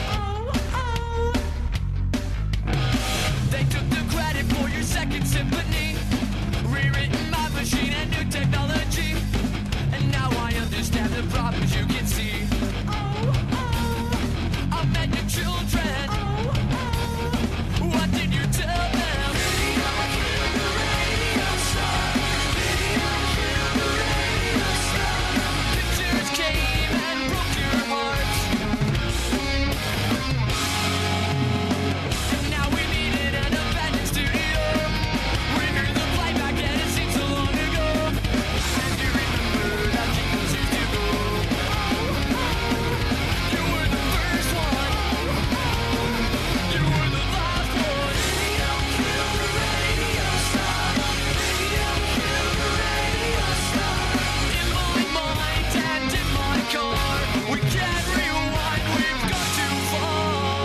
They took the credit for your second symphony, rewritten by machine and new technology. And now I understand the problems you can see. I met your children. What did you tell them? Pictures came and broke your heart. And now we meet in an abandoned studio. We hear the playback and it seems so long ago. And you remember that jingles used to go. You were the first one. You were the last one. Radio kill the radio star. Radio kill the radio star. In my mind and in my car, we can't rewind. We've gone too far.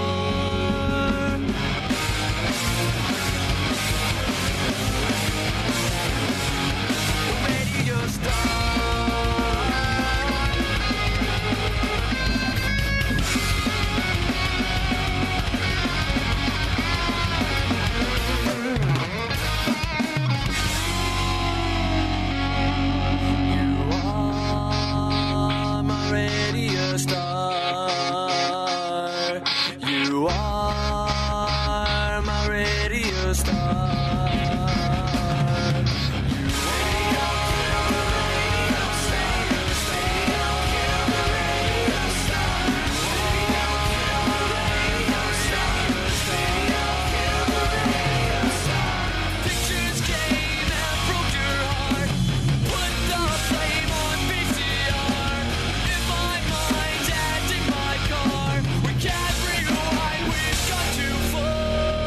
Radio star. You are my radio star. You are my radio star. Pictures came and broke your heart. Put the flame on VCR. In my mind and in my car, we can't rewind. We've gone too far.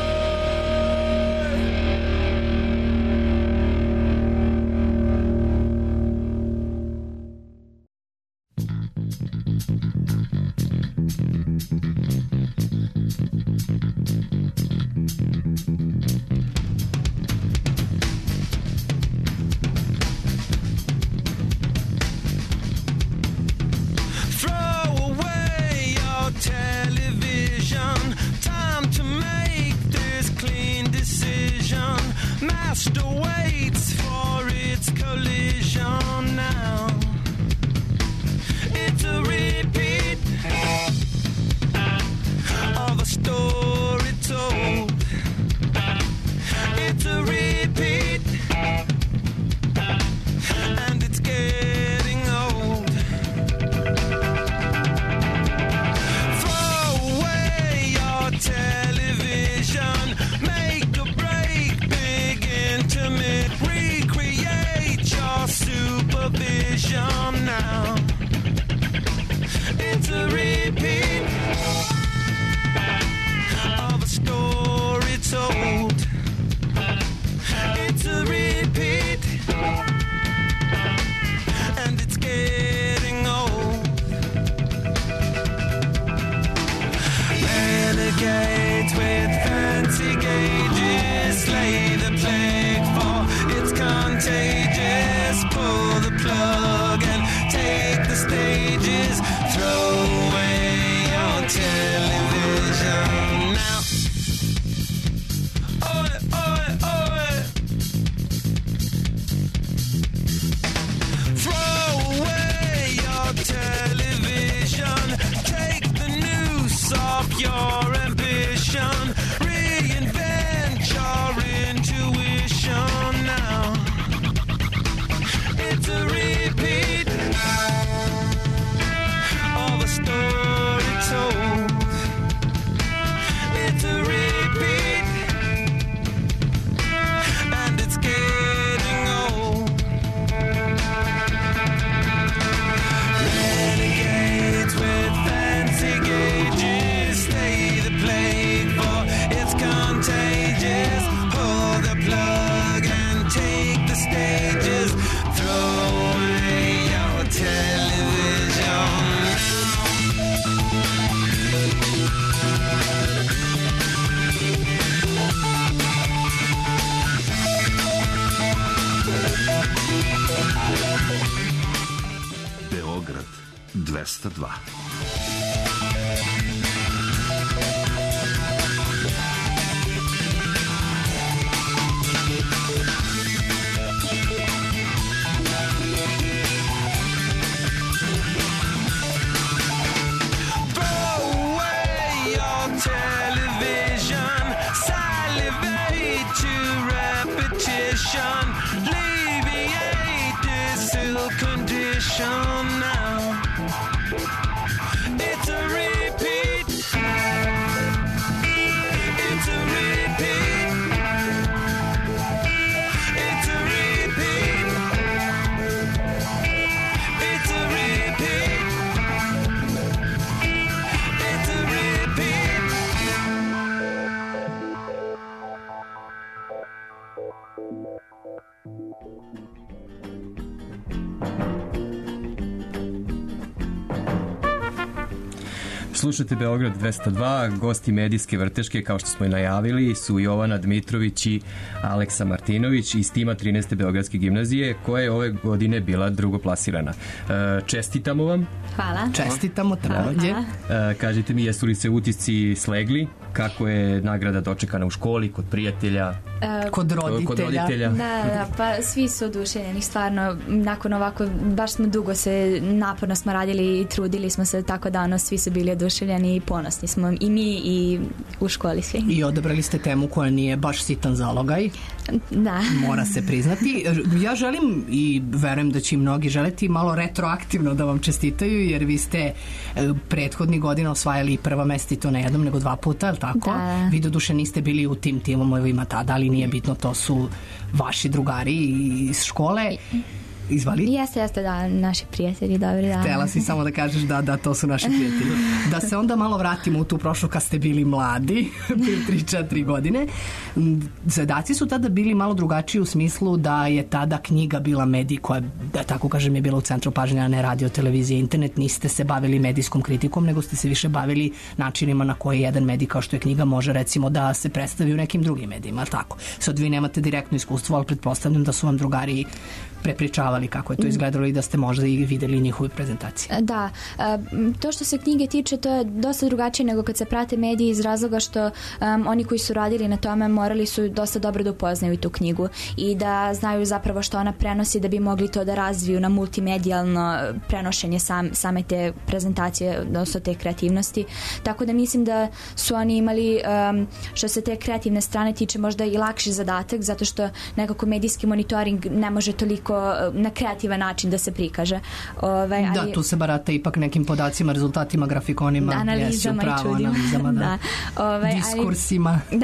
Throw away your television. Time to make this clean decision. Master waits for its collision now. It's a repeat of a story told. It's a repeat, and it's getting old. Throw away your television. Make a break, big intimate. Recreate your supervision now. It's a repeat of a story told. It's a repeat, and it's getting old. Renegade with fancy gauges, slay the plague for it's contagious. Pull the plug and take the stages. Throw away your television now. Oi, oi, oi. Throw away your television. Take the noose off your ambition. Reinvent your intuition now. 202. Now it's a repeat. It's a repeat. It's a repeat. It's a repeat. It's a repeat. Slušate Beograd 202, gosti medijske vrteške, kao što smo i najavili, su Jovana Dmitrović i Aleksa Martinović iz tima 13. Beogradske gimnazije, koja je ove godine bila drugoplasirana. Čestitamo vam. Hvala. Čestitamo takođe. Kažite mi, jesu li se utisci slegli? Kako je nagrada dočekana u školi, kod prijatelja? Kod roditelja. Da, pa svi su oduševljeni, stvarno, nakon ovako, baš smo dugo se, naporno smo radili i trudili smo se, tako da svi su bili oduševljeni i ponosni smo, i mi i u školi svi. I odabrali ste temu koja nije baš sitan zalogaj. Da. Mora se priznati. Ja želim i verujem da će i mnogi želeti malo retroaktivno da vam čestitaju, jer vi ste prethodnih godina osvajali prva mesta i to ne jednom nego 2 puta, je li tako? Da. Vi doduše niste bili u tim timovima tada, ali nije bitno, to su vaši drugari iz škole. Izvali? Jeste, da, naši prijatelji, dobri, da. Htela si samo da kažeš da to su naši prijatelji. Da se onda malo vratimo u tu prošlu kad ste bili mladi, 3-4 godine. Zadaci su tada bili malo drugačiji u smislu da je tada knjiga bila medij koja, da tako kažem, je bila u centru pažnje, a ne radio, televizija, internet. Niste se bavili medijskom kritikom, nego ste se više bavili načinima na koji jedan medij kao što je knjiga može, recimo, da se predstavi u nekim drugim medijima, ali tako. Sad vi nemate direktno iskustvo, ali pretpostavljam da su vam drugari prepričavali kako je to izgledalo i da ste možda i videli njihove prezentacije. Da, to što se knjige tiče, to je dosta drugačije nego kad se prate mediji, iz razloga što oni koji su radili na tome morali su dosta dobro da upoznaju tu knjigu i da znaju zapravo što ona prenosi, da bi mogli to da razviju na multimedijalno prenošenje same te prezentacije, odnosno te kreativnosti. Tako da mislim da su oni imali, što se te kreativne strane tiče, možda i lakši zadatak, zato što nekako medijski monitoring ne može toliko na kreativan način da se prikaže. Ali, da, tu se barata ipak nekim podacima, rezultatima, grafikonima, analizama i čudima. Da. Diskursima. Da.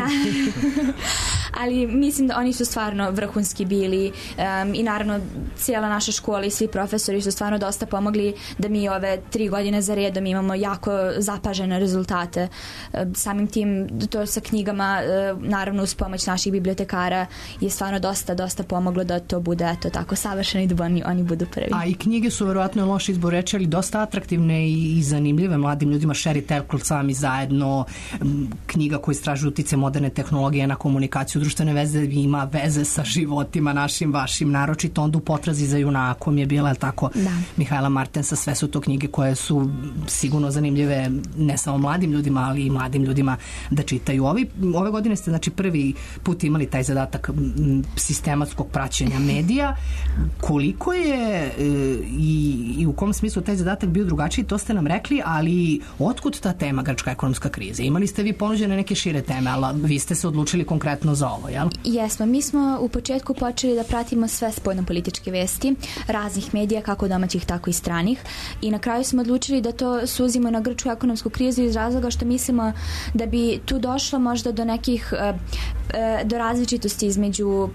Ali mislim da oni su stvarno vrhunski bili i naravno cijela naša škola i svi profesori su stvarno dosta pomogli da mi ove 3 godine za redom imamo jako zapažene rezultate. Samim tim to sa knjigama, naravno uz pomoć naših bibliotekara, je stvarno dosta pomoglo da to bude eto tako savršeno i da oni budu prvi. A i knjige su verovatno, loš izbor reči, ali dosta atraktivne i zanimljive mladim ljudima. Sherry Turkle, Sami zajedno, knjiga koja istražuje utice moderne tehnologije na komunikaciju, društvene veze, ima veze sa životima našim, vašim, naročito onda u Potrazi za junakom je bila, tako, da. Mihajla Martensa. Sve su to knjige koje su sigurno zanimljive ne samo mladim ljudima, ali i mladim ljudima da čitaju. Ove godine ste, znači, prvi put imali taj zadatak sistematskog praćenja medija. Koliko je i u kom smislu taj zadatak bio drugačiji, to ste nam rekli, ali otkud ta tema grčka ekonomska kriza? Imali ste vi ponuđene neke šire teme, ali vi ste se odlučili konkretno za ovo, jel? Jesmo, mi smo u početku počeli da pratimo sve spoljnopolitičke vesti raznih medija, kako domaćih, tako i stranih, i na kraju smo odlučili da to suzimo na grčku ekonomsku krizu iz razloga što mislimo da bi tu došlo možda do nekih do različitosti između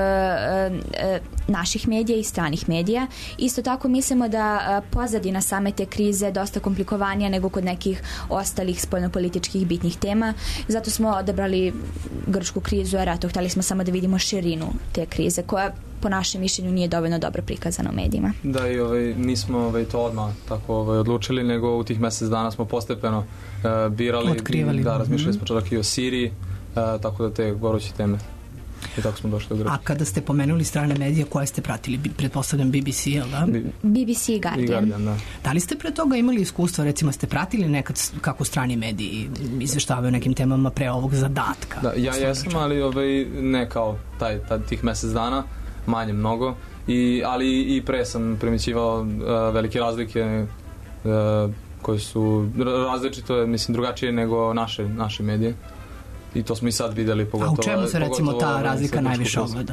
naših medija i stranih medija. Isto tako mislimo da pozadina same te krize dosta komplikovanija nego kod nekih ostalih spoljnopolitičkih bitnih tema. Zato smo odabrali grčku krizu, jer eto, htjeli smo samo da vidimo širinu te krize, koja po našem mišljenju nije dovoljno dobro prikazana u medijima. Da, i nismo to odmah tako odlučili, nego u tih mjesec dana smo postepeno birali, otkrivali. Da, razmišljali smo čak i o Siriji, tako da te goruće teme. I tako smo došli do Grčke. A kada ste pomenuli strane medije, koje ste pratili? Pretpostavljam BBC, jel da? BBC i Guardian. I Guardian, da. Da li ste pre toga imali iskustva, recimo ste pratili nekad kako strani mediji izveštavaju nekim temama pre ovog zadatka? Da, ja jesam, ali ne kao tih mesec dana, manje mnogo, ali i pre sam primećivao velike razlike koje su različito, mislim, drugačije nego naše medije. I to smo i sad videli, pogotovo... A u čemu se recimo ta razlika najviše ogleda?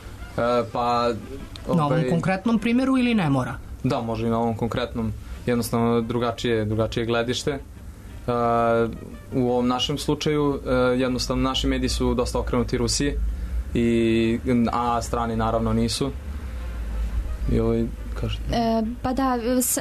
Na ovom konkretnom primjeru ili ne mora? Da, može i na ovom konkretnom. Jednostavno drugačije gledište. U ovom našem slučaju jednostavno naši mediji su dosta okrenuti Rusiji, a strani naravno nisu. I pa da,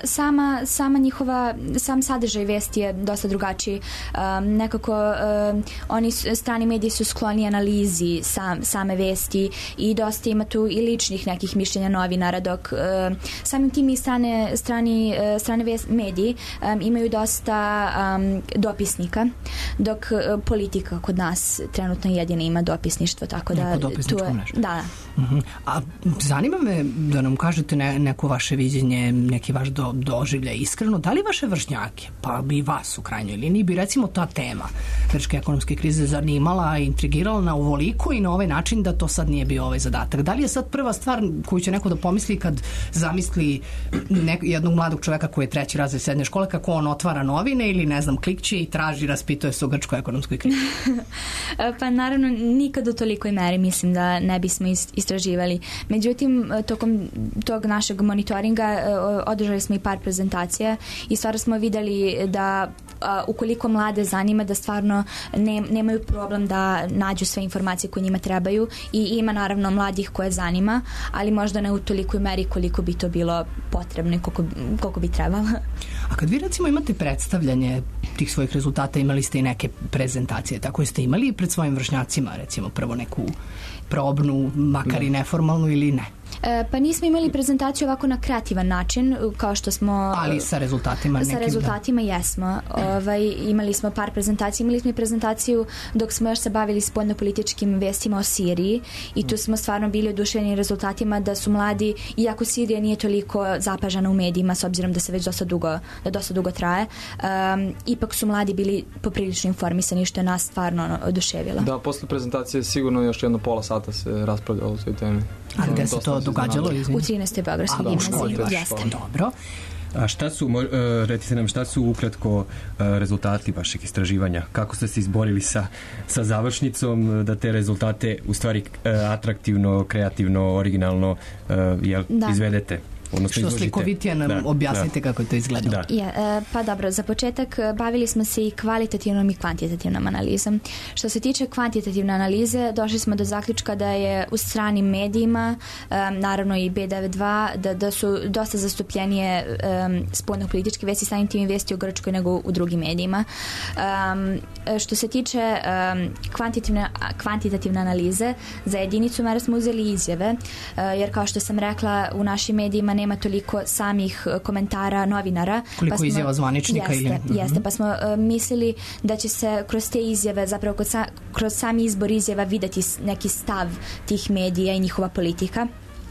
sama njihova, sam sadržaj vesti je dosta drugačiji. Nekako oni strani mediji su skloni analizi same vesti i dosta ima tu i ličnih nekih mišljenja novinara, dok samim tim i strani mediji imaju dosta dopisnika, dok politika kod nas trenutno jedina ima dopisništvo, tako da dopisničko mrežu. Da. A zanima me da nam kažete neko vaše viđenje, neki vaš doživljaj iskreno, da li vaše vršnjake, pa i vas u krajnjoj liniji, bi recimo ta tema grčke ekonomske krize zanimala i intrigirala na ovoliko i na ovaj način da to sad nije bio ovaj zadatak? Da li je sad prva stvar koju će neko da pomisli kad zamisli jednog mladog čoveka koji je 3. razred srednje škole, kako on otvara novine ili ne znam, klikće i traži, raspituje se o grčkoj ekonomskoj krizi? Pa naravno nikad u tolikoj meri mislim da ne bismo istraživali. Međutim, tokom tog našeg monitoringa održali smo i par prezentacija i stvarno smo vidjeli da ukoliko mlade zanima da stvarno nemaju problem da nađu sve informacije koje njima trebaju i ima naravno mladih koje zanima, ali možda ne u tolikoj meri koliko bi to bilo potrebno i koliko bi trebalo. A kad vi recimo imate predstavljanje tih svojih rezultata, imali ste i neke prezentacije, tako ste imali pred svojim vršnjacima recimo prvo neku probnu, makar i neformalnu ili ne? Pa nismo imali prezentaciju ovako na kreativan način, kao što smo... Ali sa rezultatima nekim, sa rezultatima jesmo. Imali smo par prezentacija, imali smo i prezentaciju dok smo još se bavili spoljnopolitičkim vestima o Siriji i tu smo stvarno bili oduševljeni rezultatima da su mladi, iako Sirija nije toliko zapažena u medijima, s obzirom da se već dosta dugo traje, ipak su mladi bili poprilično informisani, što je nas stvarno oduševilo. Da, posle prezentacije sigurno još jedno pola sata se raspravljalo o toj temi. A gde se to događalo? U 13. Beogradskoj gimnaziji. Jeste. Dobro. A recite nam šta su ukratko rezultati vašeg istraživanja? Kako ste se izborili sa završnicom da te rezultate u stvari atraktivno, kreativno, originalno izvedete? Što slikovitije nam objasnite kako je to izgledalo. Pa dobro, za početak bavili smo se i kvalitativnom i kvantitativnom analizom. Što se tiče kvantitativne analize, došli smo do zaključka da je u stranim medijima, naravno i B92, da su dosta zastupljenije spoljnopolitičke vesti, samim tim i vesti u Grčkoj nego u drugim medijima. Što se tiče kvantitativne analize, za jedinicu mera smo uzeli izjave, jer kao što sam rekla, u našim medijima nema toliko samih komentara novinara. Koliko izjava zvaničnika ili ne? Jeste, pa smo mislili da će se kroz te izjave, zapravo kroz sami izbor izjava videti neki stav tih medija i njihova politika.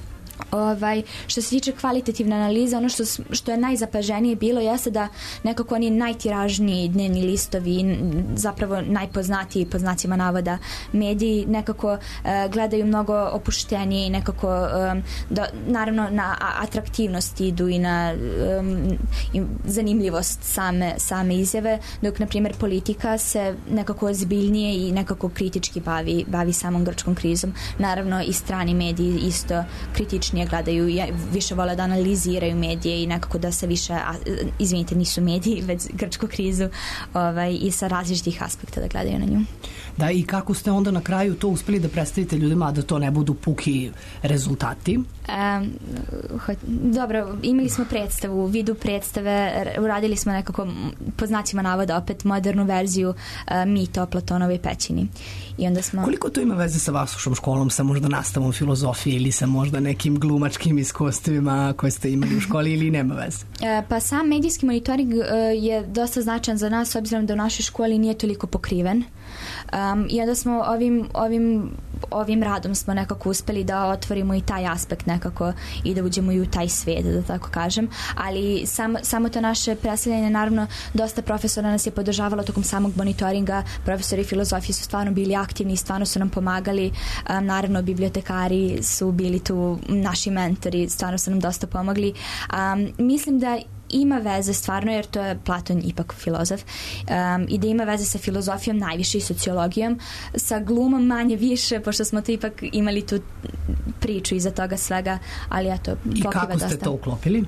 Što se tiče kvalitativne analize, ono što je najzapaženije bilo jeste da nekako oni najtiražniji dnevni listovi, zapravo najpoznatiji pod znacima navoda mediji nekako gledaju mnogo opuštenije i nekako naravno na atraktivnost idu i na zanimljivost same izjave, dok na primjer politika se nekako ozbiljnije i nekako kritički bavi samom grčkom krizom. Naravno i strani mediji isto kritičnije gledaju, više vole da analiziraju medije i nekako da se više, izvinite, nisu mediji, već grčku krizu i sa različitih aspekta da gledaju na nju. Da, i kako ste onda na kraju to uspeli da predstavite ljudima, da to ne budu puki rezultati? Dobro, imali smo predstavu, u vidu predstave, uradili smo nekako, po znacima navoda, opet modernu verziju mita o Platonovoj pećini. I onda smo... Koliko to ima veze sa vašom školom, sa možda nastavom filozofije ili sa možda nekim glumačkim iskustvima koje ste imali u školi ili nema veze? Pa sam medijski monitoring je dosta značajan za nas, s obzirom da u našoj školi nije toliko pokriven. I onda smo ovim radom smo nekako uspeli da otvorimo i taj aspekt nekako i da uđemo i u taj svijet, da tako kažem, ali samo to naše predstavljanje, naravno dosta profesora nas je podržavalo tokom samog monitoringa, profesori filozofije su stvarno bili aktivni i stvarno su nam pomagali, naravno bibliotekari su bili tu, naši mentori stvarno su nam dosta pomogli. Mislim da ima veze stvarno, jer to je Platon ipak filozof, i da ima veze sa filozofijom najviše i sociologijom, sa glumom manje više, pošto smo to ipak imali tu priču iza toga svega, ali eto, i kako ste to uklopili?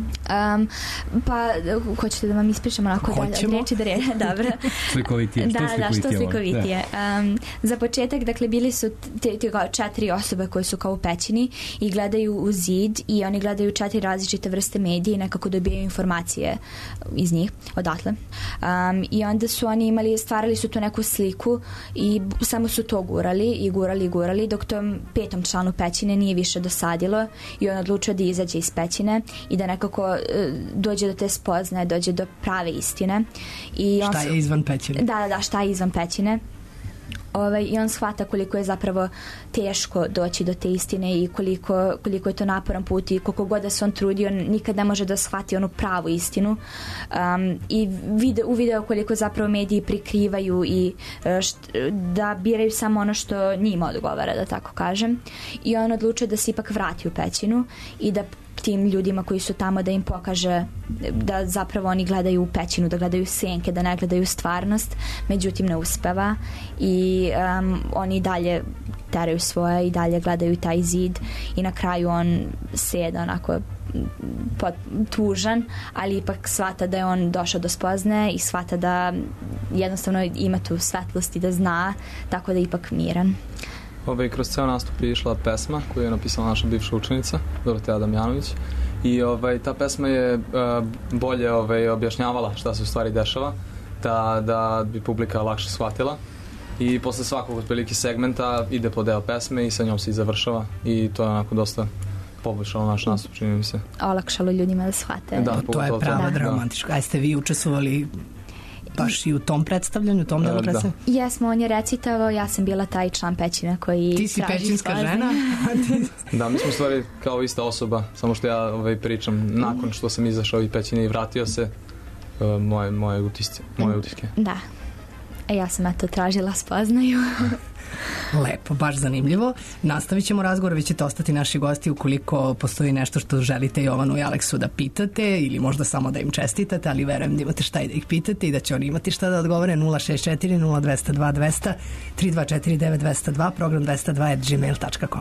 Pa, hoćete da vam ispričam onako Hoćemo. reči da dobro. Slikovitije, što slikovitije. Za početak, dakle, bili su te 4 osobe koje su kao u pećini i gledaju u zid i oni gledaju 4 različite vrste medija i nekako dobijaju informacije iz njih, odatle. I onda su oni stvarali su tu neku sliku i samo su to gurali, dok tom 5. članu pećine nije više dosadilo i on odlučio da izađe iz pećine i da nekako dođe do te spoznaje, dođe do prave istine. I šta je izvan pećine? Da, šta je izvan pećine. I on shvata koliko je zapravo teško doći do te istine i koliko je to naporan put i koliko god da se on trudi, on nikad ne može da shvati onu pravu istinu. I uvideo koliko zapravo mediji prikrivaju i da biraju samo ono što njima odgovara, da tako kažem. I on odlučio da se ipak vrati u pećinu i da tim ljudima koji su tamo da im pokaže da zapravo oni gledaju u pećinu, da gledaju senke, da ne gledaju stvarnost, međutim ne uspeva i oni dalje teraju svoje i dalje gledaju taj zid i na kraju on sjeda onako tužan, ali ipak shvata da je on došao do spoznaje i shvata da jednostavno ima tu svetlost i da zna, tako da je ipak miran. Kroz ceo nastup je išla pesma koju je napisala naša bivša učenica Doroteja Damjanović i ta pesma je bolje objašnjavala šta se u stvari dešava, da bi publika lakše shvatila i posle svakog otprilike segmenta ide po deo pesme i sa njom se i završava i to je onako dosta poboljšalo naš nastup, čini mi se. Olakšalo ljudima da shvate. Da, to je prava dramatička. A ste vi učestvovali baš i u tom predstavljanju, u tom delu predstavljanju? Jesmo, on je recitavao, ja sam bila taj član pećine koji ti si pećinska žena? Da, mi smo u stvari kao ista osoba, samo što ja pričam nakon što sam izašao iz pećine i vratio se moje utiske. Da. Ja sam tražila spoznaju. Lepo, baš zanimljivo. Nastavit ćemo razgovor, vi ćete ostati naši gosti ukoliko postoji nešto što želite Jovanu i Aleksu da pitate ili možda samo da im čestitate, ali verujem da imate šta i da ih pitate i da će oni imati šta da odgovore. 064 0202 200 324 9202, program 202@gmail.com.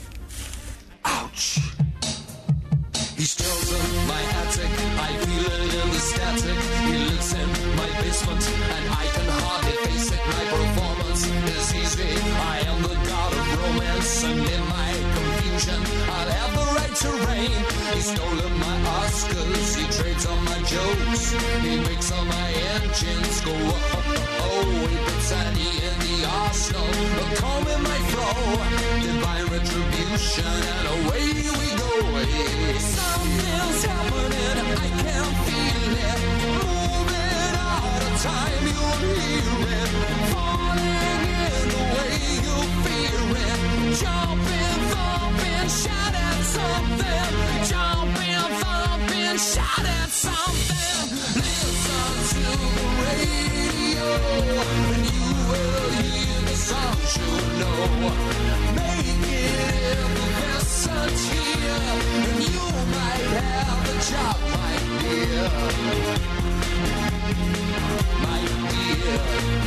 Ouch! He's chosen my attic, I feel it in the static. He lives in my basement and I can hardly face it. My performance is easy, I am the god of romance. And in my confusion, I'll have the right to reign. He's stolen my Oscars, he trades on my jokes. He makes all my engines go he puts Sandy in the arsenal, a comb in my fro. Divine retribution and away we go. Something's happening, I can feel it. Moving out of time, you'll hear it. Falling in the way you fear it. Jumping, thumping, shout at something. Jumping, thumping, shout at something. Listen to the radio, and you will hear the songs you know. Make it in the message here, and you might have a job, my dear. My dear.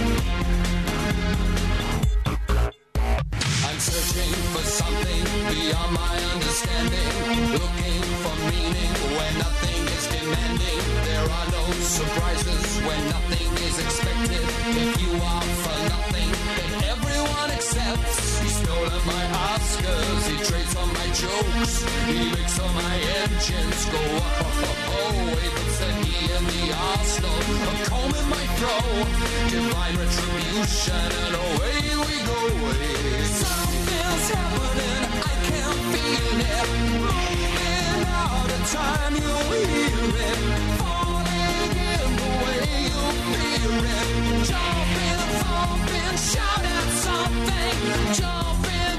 I'm searching for something beyond my understanding, looking for meaning where nothing is demanding. There are no surprises when nothing is expected. If you are for nothing, then everyone accepts. He's stolen my Oscars, he trades on my jokes. He makes all my engines go he puts the key in the arsenal, a comb in my fro. Divine retribution and away we go. Something's happening, I can feel it. Moving out of time, you'll hear it. Falling in the way you fear it. Jumping, thumping, shout at something. Jumping,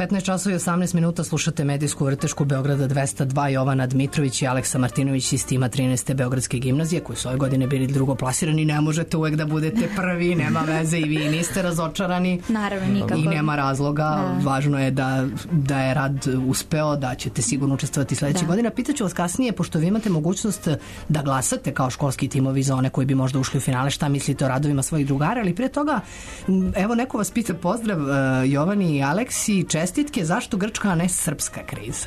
15 časova i 18 minuta slušate medijsku vrtešku Beograda 202, Jovana Dmitrović i Aleksa Martinović iz tima 13. Beogradske gimnazije, koji su ove godine bili drugoplasirani. Ne možete uvek da budete prvi, nema veze, i vi niste razočarani. Naravno, nikako. I nema razloga. Važno je da je rad uspeo, da ćete sigurno učestvovati sledeće godine. Pitaću vas kasnije, pošto vi imate mogućnost da glasate kao školski timovi za one koji bi možda ušli u finale, šta mislite o radovima svojih drugara, ali pre toga, evo neko vas pita, pozdrav Jovani i Aleksi, čestitke, zašto grčka, a ne srpska kriza?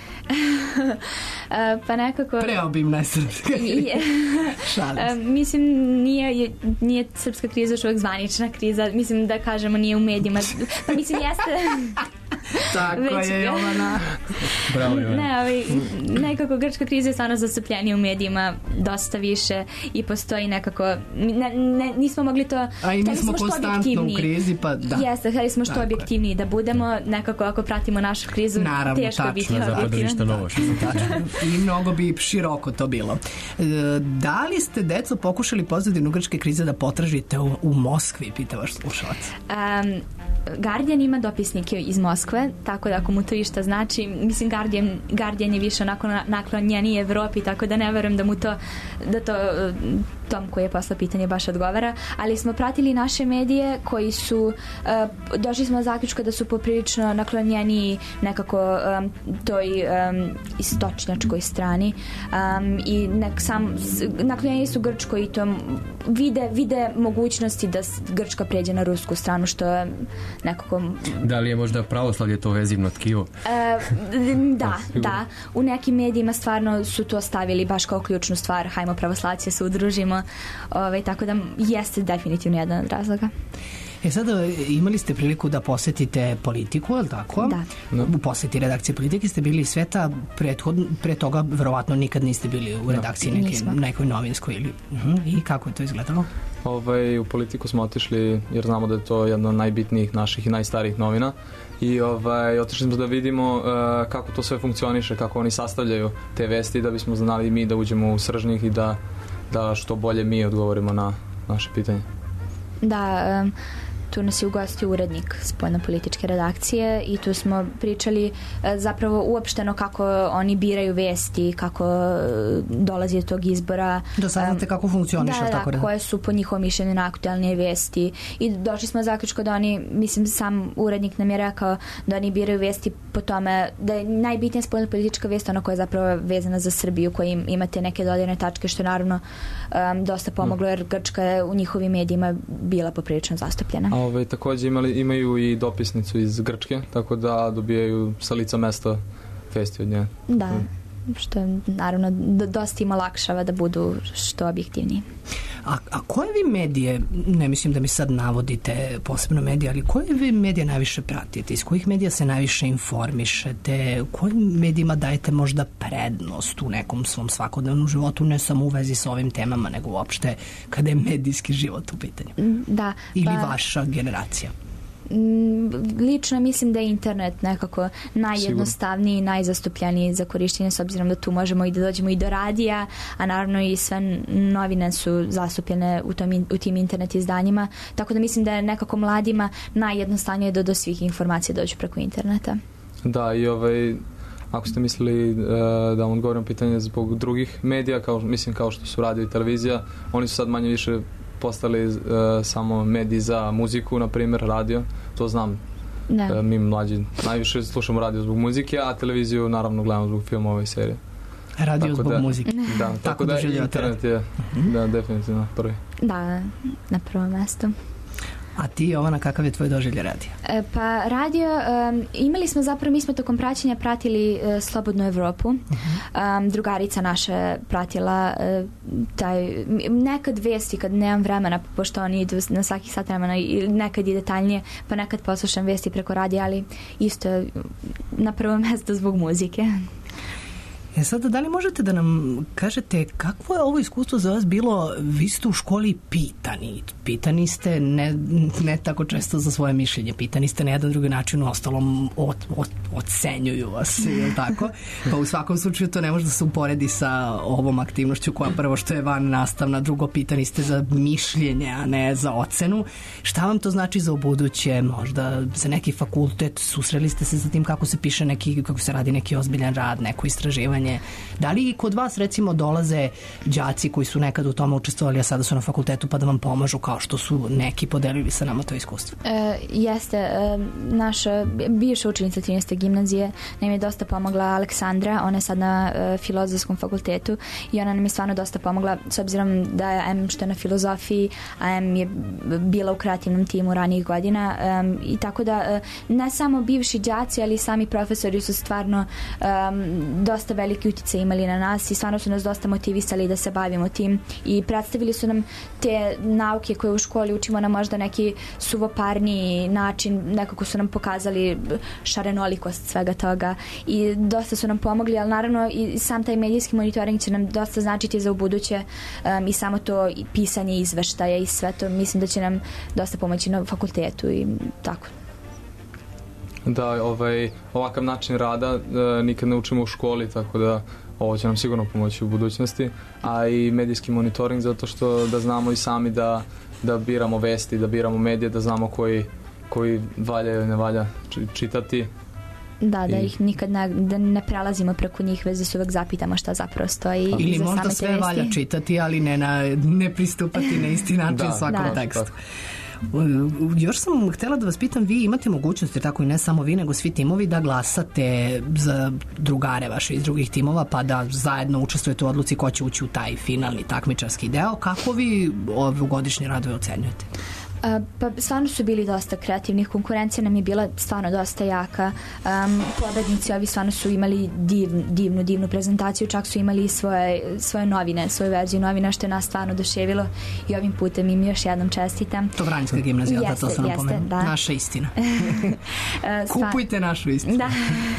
Pa nekako... Preobimna je srpska kriza. Mislim, nije srpska kriza još uvek zvanična kriza, mislim da kažemo nije u medijima. Pa mislim, jeste... Tako je, Jovana. Bravo, Jovana. Ne, nekako grčka kriza je stvarno zastupljenija u medijima dosta više i postoji nekako... nismo mogli to... A i mi smo konstantno u krizi, pa da. Jeste, hteli smo što objektivniji da budemo, nekako ako pratimo našu krizu, naravno, teško je biti objektivan. I mnogo bi široko to bilo. Da li ste, deco, pokušali pozadinu grčke krize da potražite u Moskvi, pita vaš slušalac? Guardian ima dopisnike iz Moskve, tako da ako mu to išta znači, mislim Guardian je više onako naklonjeniji Evropi, tako da ne verujem da mu to, Tom koji je poslao pitanje baš odgovara, ali smo pratili naše medije koji su, došli smo do zaključka da su poprilično naklonjeni nekako toj istočnjačkoj strani i naklonjeni su Grčkoj i to vide mogućnosti da Grčka pređe na rusku stranu, što je nekako... Da li je možda pravoslavlje to vezivno tkivo? Da. U nekim medijima stvarno su to stavili baš kao ključnu stvar, hajmo pravoslavci se udružimo, tako da jeste definitivno jedan od razloga. Sada imali ste priliku da posetite Politiku, je li tako? Da. U poseti redakcije Politike ste bili sveta, pre toga verovatno nikad niste bili u redakciji nekoj novinskoj ili... I kako je to izgledalo? U Politiku smo otišli jer znamo da je to jedna od najbitnijih naših i najstarijih novina i otišli smo da vidimo kako to sve funkcioniše, kako oni sastavljaju te vesti, da bismo znali mi da uđemo u srž njih i da što bolje mi odgovorimo na naše pitanje. Da, tu nas je ugostio urednik spoljnopolitičke redakcije i tu smo pričali zapravo uopšteno kako oni biraju vesti, kako dolazi do tog izbora. Da saznate kako funkcioniše. Koje su po njihovom mišljenju najaktualnije vesti i došli smo do zaključka da oni, mislim sam urednik nam je rekao da oni biraju vesti po tome da je najbitnija spoljnopolitička vest ona koja je zapravo vezana za Srbiju, koja imate neke dodirne tačke, što je naravno dosta pomoglo jer Grčka je u njihovim medijima bila poprilično zastupljena. Takođe imaju i dopisnicu iz Grčke, tako da dobijaju sa lica mesta vesti od nje. Da, što je naravno dosta im olakšava da budu što objektivniji. A koje vi medije, ne mislim da mi sad navodite posebno medije, ali koje vi medije najviše pratite? Iz kojih medija se najviše informišete? Kojim medijima dajete možda prednost u nekom svom svakodnevnom životu, ne samo u vezi sa ovim temama, nego uopšte kada je medijski život u pitanju? Da. Ili vaša generacija? Lično mislim da je internet nekako najjednostavniji i najzastupljeniji za korištenje, s obzirom da tu možemo i da dođemo i do radija, a naravno i sve novine su zastupljene u tim internet izdanjima, tako da mislim da je nekako mladima najjednostavnije da do svih informacija dođu preko interneta. Da, i ako ste mislili da vam odgovorim pitanje zbog drugih medija, kao što su radio i televizija, oni su sad manje više postali samo mediji za muziku, na primjer radio, to znam. Mi mlađi najviše slušamo radio zbog muzike, a televiziju naravno gledamo zbog filmova i serije. Radio zbog muzike. Da, tako da internet je definitivno prvi. Da, na prvom mestu. A ti, Jovana, kakav je tvoj doživljaj radija? Pa radio, imali smo zapravo, mi smo tokom praćenja pratili Slobodnu Evropu. Drugarica naša pratila nekad vesti kad nemam vremena, pošto oni idu na svaki sat vremena i nekad i detaljnije, pa nekad poslušam vesti preko radija, ali isto je na prvom mjestu zbog muzike. Sada, da li možete da nam kažete kakvo je ovo iskustvo za vas bilo? Vi ste u školi pitani. Pitani ste ne tako često za svoje mišljenje. Pitani ste na jedan drugi način, u ostalom ocenjuju vas, je li tako? Pa u svakom slučaju to ne može da se uporedi sa ovom aktivnošću koja prvo što je van nastavna, drugo pitani ste za mišljenje, a ne za ocenu. Šta vam to znači za ubuduće? Možda za neki fakultet susreli ste se sa tim kako se piše kako se radi neki ozbiljan rad, neko istraživanje. Da li i kod vas recimo dolaze đaci koji su nekad u tome učestvovali, a sada su na fakultetu pa da vam pomažu kao što su neki podelili sa nama to iskustvo? Jeste, naša bivša učenica 13. gimnazije nam je dosta pomogla, Aleksandra, ona je sad na Filozofskom fakultetu i ona nam je stvarno dosta pomogla s obzirom da je M što je na filozofiji, a M je bila u kreativnom timu ranijih godina i tako da ne samo bivši đaci, ali i sami profesori su stvarno dosta veliki utjecaj imali na nas i stvarno su nas dosta motivisali da se bavimo tim i predstavili su nam te nauke koje u školi učimo na možda neki suvoparniji način, nekako su nam pokazali šarenolikost svega toga i dosta su nam pomogli, ali naravno i sam taj medijski monitoring će nam dosta značiti za ubuduće i samo to pisanje izveštaja i sve to mislim da će nam dosta pomoći na fakultetu i tako. Da, ovakav način rada nikad ne učimo u školi, tako da ovo će nam sigurno pomoći u budućnosti, a i medijski monitoring zato što da znamo i sami da biramo vesti, da biramo medije, da znamo koji valja ili ne valja čitati. Da ih nikad ne prelazimo preko njih, već da se uvek zapitamo šta zapravo stoji. Ili možda sve valja čitati, ali ne pristupati na isti način svakom tekstu. Još sam htjela da vas pitam, vi imate mogućnosti, tako i ne samo vi, nego svi timovi, da glasate za drugare vaše iz drugih timova, pa da zajedno učestvujete u odluci ko će ući u taj finalni takmičarski deo. Kako vi ovogodišnje radove ocenjujete? Pa stvarno su bili dosta kreativnih, konkurencija nam je bila stvarno dosta jaka, pobednici ovi stvarno su imali divnu prezentaciju, čak su imali svoje novine, svoju verziju novina, što je nas stvarno oduševilo i ovim putem im još jednom čestitam. To Vranjska gimnazija, to sam napomenuo. Naša istina. Kupujte našu istinu. Da.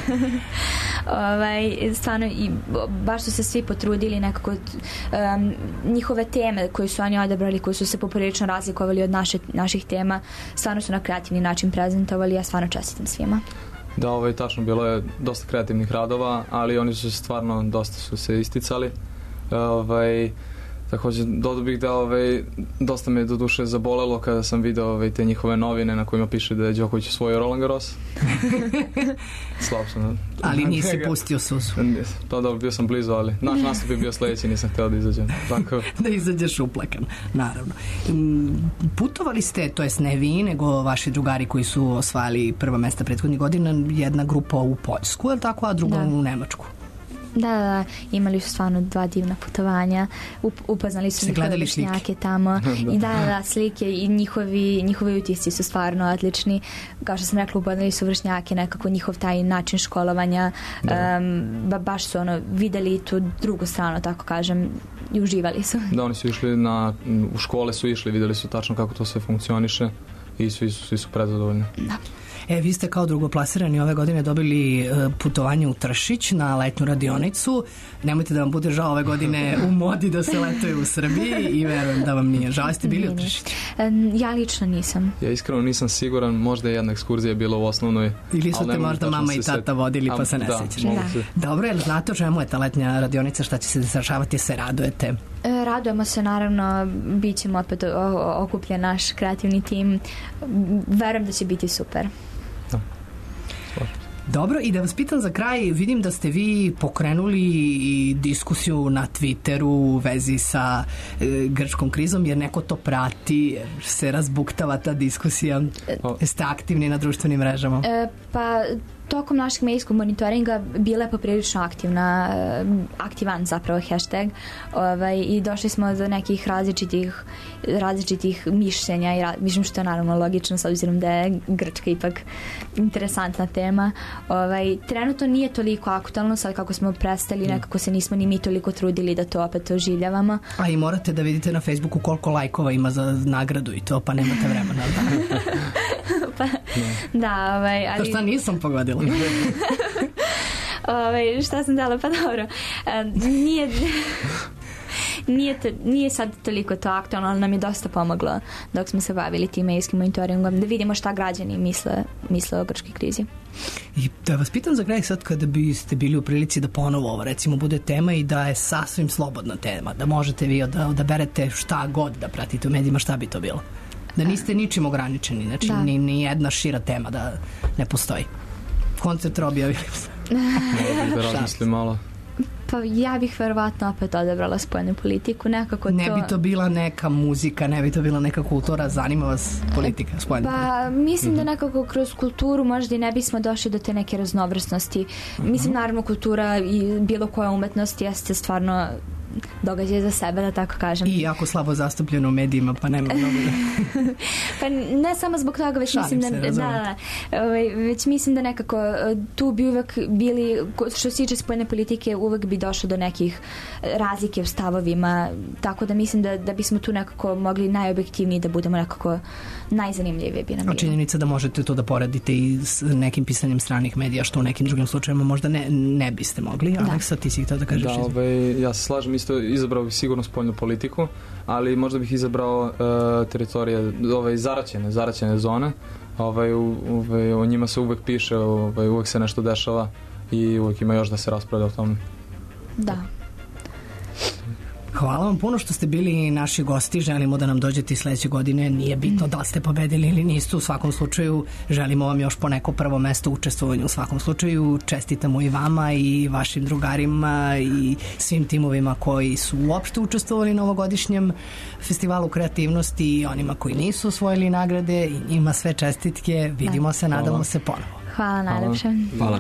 Stvarno, baš su se svi potrudili nekako, njihove teme koje su oni odabrali, koje su se poprilično razlikovali od naših tema, stvarno su na kreativni način prezentovali, ja stvarno čestitam svima. Da, tačno, bilo je dosta kreativnih radova, ali oni su stvarno dosta su se isticali. Također, dodao bih da dosta me do duše zabolelo kada sam video te njihove novine na kojima piše da je Đoković osvojio Roland Garros. Slab sam. Ali nisi pustio suzu. Pa dobro, bio sam blizu, ali naš nastup je bio sledeći, nisam htio da izađem. Tako. Da izađeš uplakan, naravno. Putovali ste, to jest ne vi, nego vaši drugari koji su osvajali prva mesta prethodnih godina, jedna grupa u Poljsku, je li tako, a druga u Nemačku? Da, imali su stvarno 2 divna putovanja, upoznali su njihove vršnjake tamo i da, slike i njihovi utisci su stvarno odlični, kao što sam rekla, upoznali su vršnjake, nekako njihov taj način školovanja, baš su videli tu drugu stranu, tako kažem, i uživali su. Da, oni su išli u škole su išli, videli su tačno kako to sve funkcioniše i svi su prezadovoljni. Da. Vi ste kao drugoplasirani ove godine dobili putovanje u Tršić na letnju radionicu. Nemojte da vam bude žao, ove godine u modi da se letuje u Srbiji i verujem da vam nije žao. Jeste bili u Tršiću? Ja lično nisam. Ja iskreno nisam siguran, možda je jedna ekskurzija bila u osnovnoj. Ili su te možda mama i tata vodili pa se ne sećaš. Dobro, jel znate o čemu je ta letnja radionica, šta će se dešavati, se radujete? Radujemo se, naravno, bit ćemo opet okupljen naš kreativni tim. Verujem da će biti super. Dobro, i da vas pitam za kraj, vidim da ste vi pokrenuli i diskusiju na Twitteru u vezi sa grčkom krizom, jer neko to prati, se razbuktava ta diskusija. Jeste aktivni na društvenim mrežama? Pa tokom našeg medijskog monitoringa bila je poprilično aktivan zapravo hashtag i došli smo do nekih različitih mišljenja i mislim što je naravno logično s obzirom da je Grčka ipak interesantna tema. Trenutno nije toliko aktualno, sad kako smo prestali, nekako se nismo ni mi toliko trudili da to opet oživljavamo. A i morate da vidite na Facebooku koliko lajkova ima za nagradu i to, pa nemate vremena. Pa, da, ali... To šta nisam pogodila. Šta sam dala? Pa dobro. Nije sad toliko to aktualno, ali nam je dosta pomoglo dok smo se bavili tim medijskim monitoringom, da vidimo šta građani misle o grčkoj krizi. I da vas pitam za kraj sad, kada biste bili u prilici da ponovo ovo recimo bude tema i da je sasvim slobodna tema, da možete vi odaberete šta god da pratite u medijima, šta bi to bilo? Da niste ničim ograničeni, znači ni jedna šira tema da ne postoji. Koncert Robija Williamsa. Da razmislim malo. Pa ja bih verovatno opet odabrala spoljnu politiku, nekako to... Ne bi to bila neka muzika, ne bi to bila neka kultura, zanima vas politika, spoljna politika? Pa mislim da nekako kroz kulturu možda i ne bismo došli do te neke raznovrsnosti. Mislim, naravno, kultura i bilo koja umetnost jeste stvarno događaj za sebe, da tako kažem. I jako slabo zastupljeno u medijima, pa nema mnogo. Pa ne samo zbog toga, već mislim već mislim da nekako tu bi uvek bili, što se tiče spoljne politike, uvek bi došlo do nekih razlike u stavovima, tako da mislim da bismo tu nekako mogli najobjektivniji, da budemo nekako najzanimljiviji bi nam bilo. A činjenica da možete to da poredite i s nekim pisanjem stranih medija, što u nekim drugim slučajima možda ne biste mogli. Aleksa, ti si htio da kažeš? Da, ja se slažem, isto izabrao bih sigurno spoljnu politiku, ali možda bih izabrao teritorije, zaraćene zone. O njima se uvek piše, uvek se nešto dešava i uvek ima još da se raspravlja o tome. Da. Hvala vam puno što ste bili naši gosti. Želimo da nam dođete i sledeće godine. Nije bitno da li ste pobedili ili niste. U svakom slučaju želimo vam još po neko prvo mesto u učestvovanju. U svakom slučaju čestitamo i vama i vašim drugarima i svim timovima koji su uopšte učestvovali na ovogodišnjem festivalu kreativnosti i onima koji nisu osvojili nagrade, i njima sve čestitke. Vidimo se, nadamo se ponovo. Hvala najlepše. Hvala.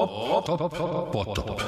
Potop.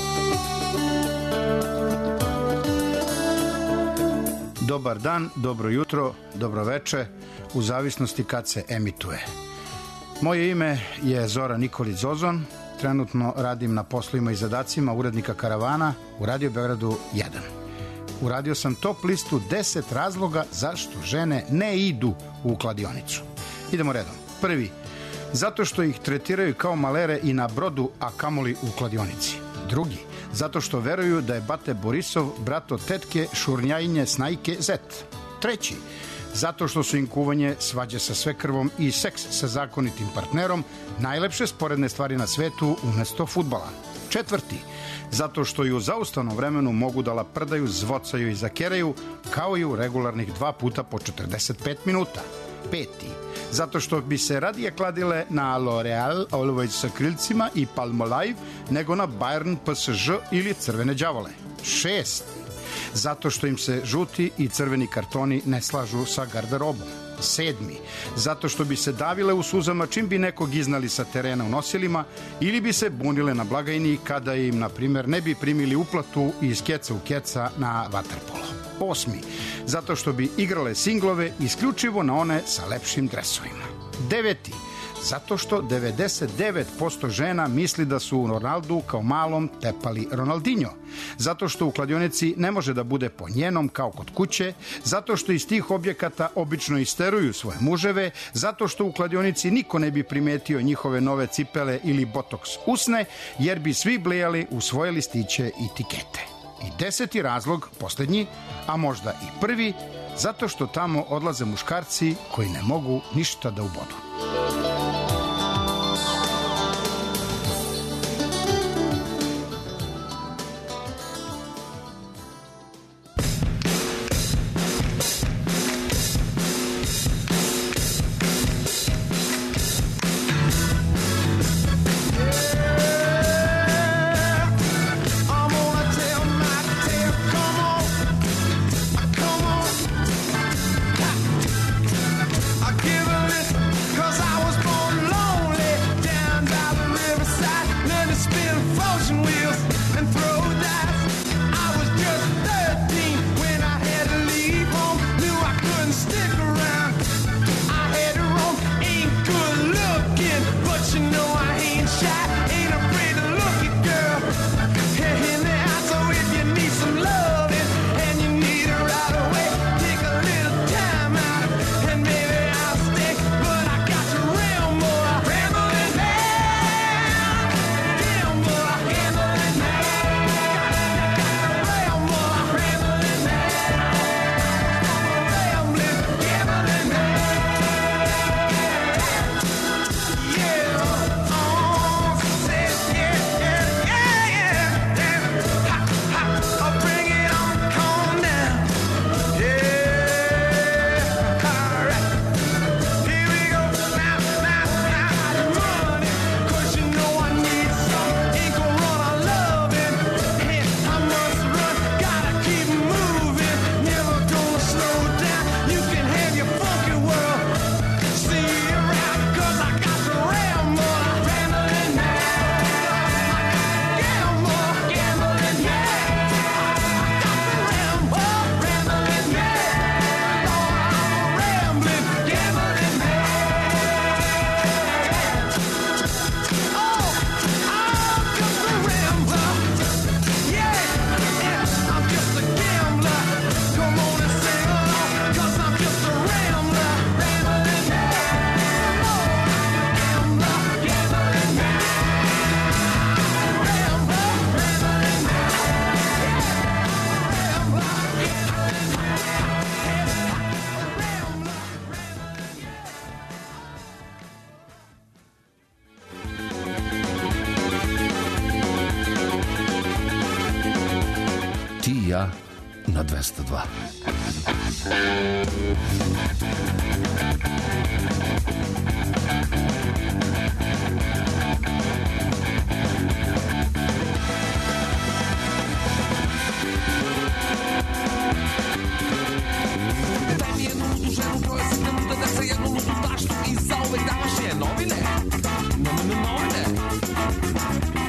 Dobar dan, dobro jutro, dobro veče, u zavisnosti kad se emituje. Moje ime je Zoran Nikolić Zozon, trenutno radim na poslovima i zadacima urednika Karavana u Radio Beogradu 1. Uradio sam top listu 10 razloga zašto žene ne idu u kladionicu. Idemo redom. Prvi, zato što ih tretiraju kao malere i na brodu, a kamoli u kladionici. Drugi, zato što veruju da je Bate Borisov brat od tetke Šurnjajinje Snajke Zet. Treći, zato što su im kuvanje, svađe sa svekrvom i seks sa zakonitim partnerom najlepše sporedne stvari na svetu umesto fudbala. Četvrti, zato što i u zaustavnom vremenu mogu da laprdaju, zvocaju i zakeraju, kao i u regularnih 2 puta po 45 minuta. Peti, zato što bi se radije kladile na L'Oreal Always sa krilcima i Palmolive nego na Bayern, PSG ili Crvene đavole. Šesti, zato što im se žuti i crveni kartoni ne slažu sa garderobom. Sedmi, zato što bi se davile u suzama čim bi nekog iznali sa terena u nosilima ili bi se bunile na blagajni kada im, na primjer, ne bi primili uplatu iz keca u keca na vaterpolo. Osmi, zato što bi igrale singlove isključivo na one sa lepšim dresovima. Deveti, zato što 99% žena misli da su u Ronaldu kao malom tepali Ronaldinho. Zato što u kladionici ne može da bude po njenom kao kod kuće. Zato što iz tih objekata obično isteruju svoje muževe. Zato što u kladionici niko ne bi primetio njihove nove cipele ili botoks usne, jer bi svi blejali u svoje listiće i tikete. I 10. razlog, posljednji, a možda i prvi, zato što tamo odlaze muškarci koji ne mogu ništa da ubodu. Na 202. Daj mi jednu ludu ženu koja se ne muda da se jednu ludu taštu i zauvek davaš je novine. Novine.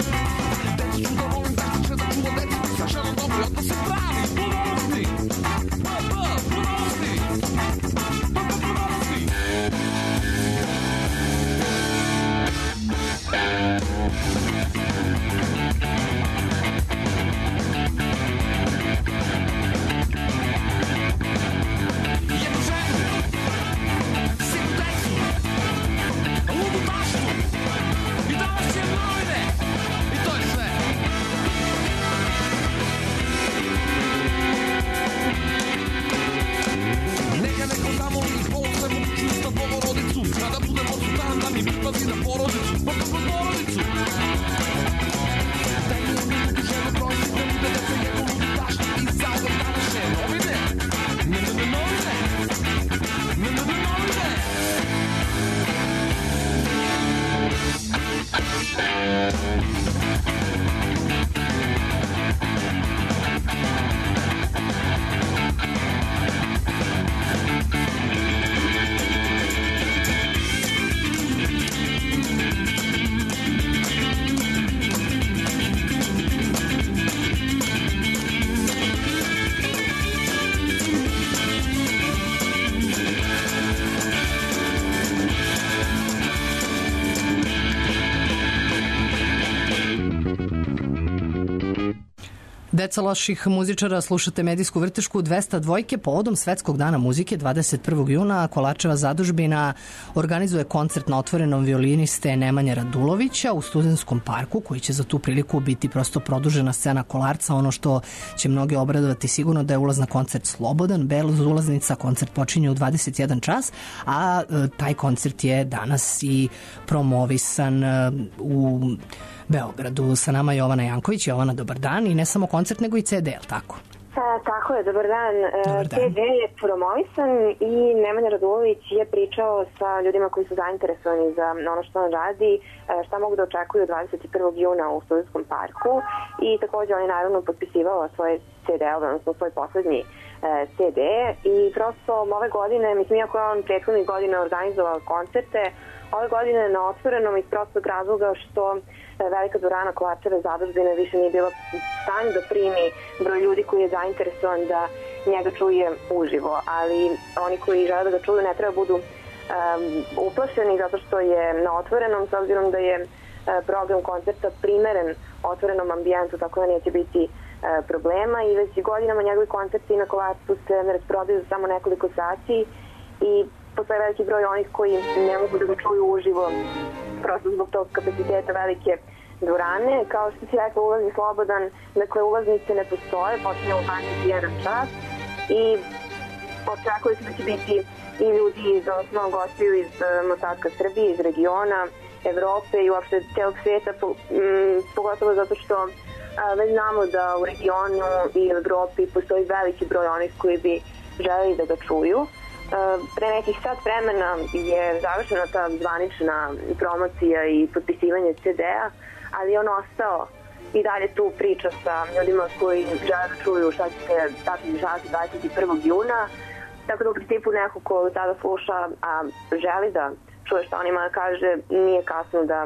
Deca loših muzičara, slušate medijsku vrtešku 202 povodom Svetskog dana muzike 21. juna. Kolarčeva zadužbina organizuje koncert na otvorenom violiniste Nemanje Radulovića u Studentskom parku, koji će za tu priliku biti prosto produžena scena Kolarca. Ono što će mnoge obradovati sigurno da je ulaz na koncert slobodan, bez ulaznica. Koncert počinje u 21 čas, a taj koncert je danas i promovisan u Beogradu. Sa nama je Jovana Janković. Jovana, dobar dan. I ne samo koncert, nego i CD, je li tako? Tako je, dobar dan. Dobar dan. CD je promovisan i Nemanja Radulović je pričao sa ljudima koji su zainteresovani za ono što on radi, šta mogu da očekuju 21. juna u Studentskom parku i takođe on je naravno potpisivao svoje CD-ove, odnosno svoj poslednji CD i prosto ove godine, mislim, iako je on prethodnih godina organizovao koncerte, ove godine na otvorenom iz prostog razloga što velika dvorana Kolarčeve zadužbine više nije bila u stanju da primi broj ljudi koji je zainteresovan da njega čuje uživo, ali oni koji žele da ga čuju ne treba budu uplašeni zato što je na otvorenom, s obzirom da je program koncerta primeren otvorenom ambijentu, tako da neće biti problema i već godinama njegovi koncerti na Kolarcu se rasprodaju samo nekoliko sati i postoje veliki broj onih koji ne mogu da ga čuju uživo prosto zbog tog kapaciteta velike dvorane. Kao što si rekla, ulaz je slobodan, dakle ulaznice ne postoje, počinje u 21 čas i očekuje se da će biti i ljudi iz osnovnog gostiju iz ostatka Srbije, iz regiona, Evrope i uopšte celog sveta, pogotovo zato što već znamo da u regionu i u Evropi postoji veliki broj onih koji bi želeli da ga čuju. Pre nekih sat vremena je završena ta zvanična promocija i potpisivanje CD-a, ali on ostao i dalje tu priča sa ljudima koji žele da čuju šta će se tačno dešavati 21. juna. Tako da u principu neko ko tada sluša, a želi da čuje šta on ima da kaže, nije kasno da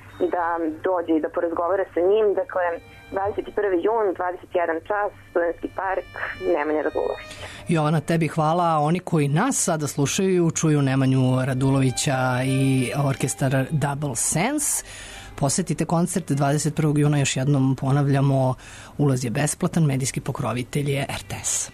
dođe i da porazgovara sa njim. Dakle, 21. jun, 21 čas, Studentski park, Nemanja Radulovića. Jovana, tebi hvala. Oni koji nas sada slušaju čuju Nemanju Radulovića i orkestar Double Sense. Posetite koncert 21. juna, još jednom ponavljamo, ulaz je besplatan, medijski pokrovitelj je RTS.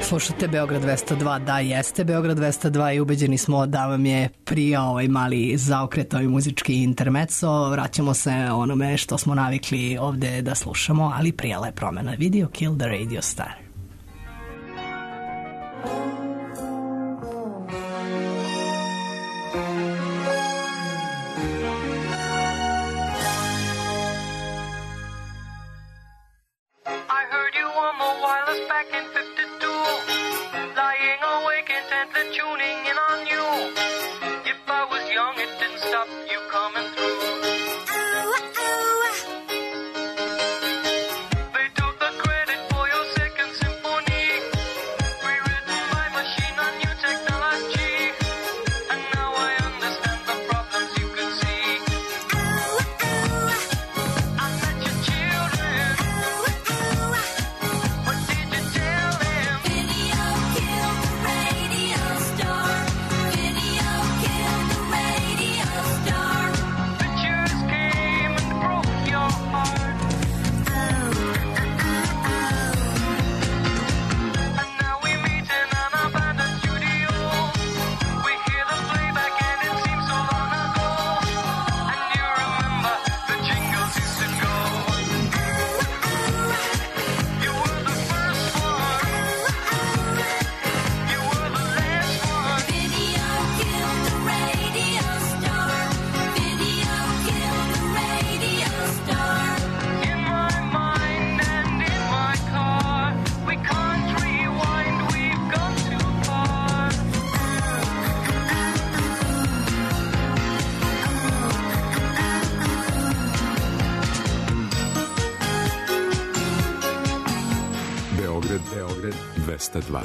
Slušate Beograd 202, da jeste Beograd 202 i ubeđeni smo da vam je prijao ovaj mali zaokret, ovaj muzički intermezzo. Vraćamo se onome što smo navikli ovde da slušamo, ali prijala je promena. Video Kill the Radio Star. Beograd 202.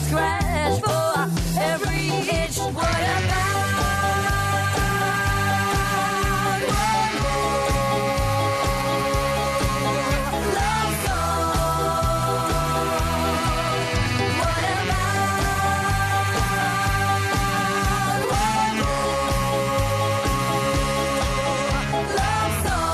scratch for every itch. What about one more love song? What about one more love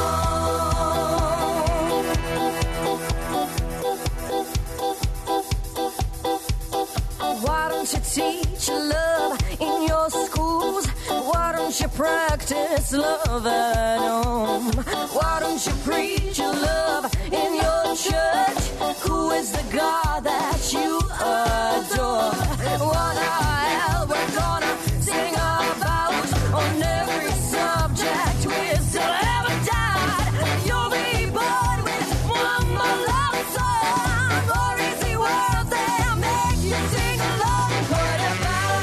song? Why don't you teach love in your schools? Why don't you practice love at home? Why don't you preach love in your church? Who is the God that you adore? What the hell we're gonna sing about on every subject we still haven't died? You'll be born with one more love song, or easy words that make you sing along. What about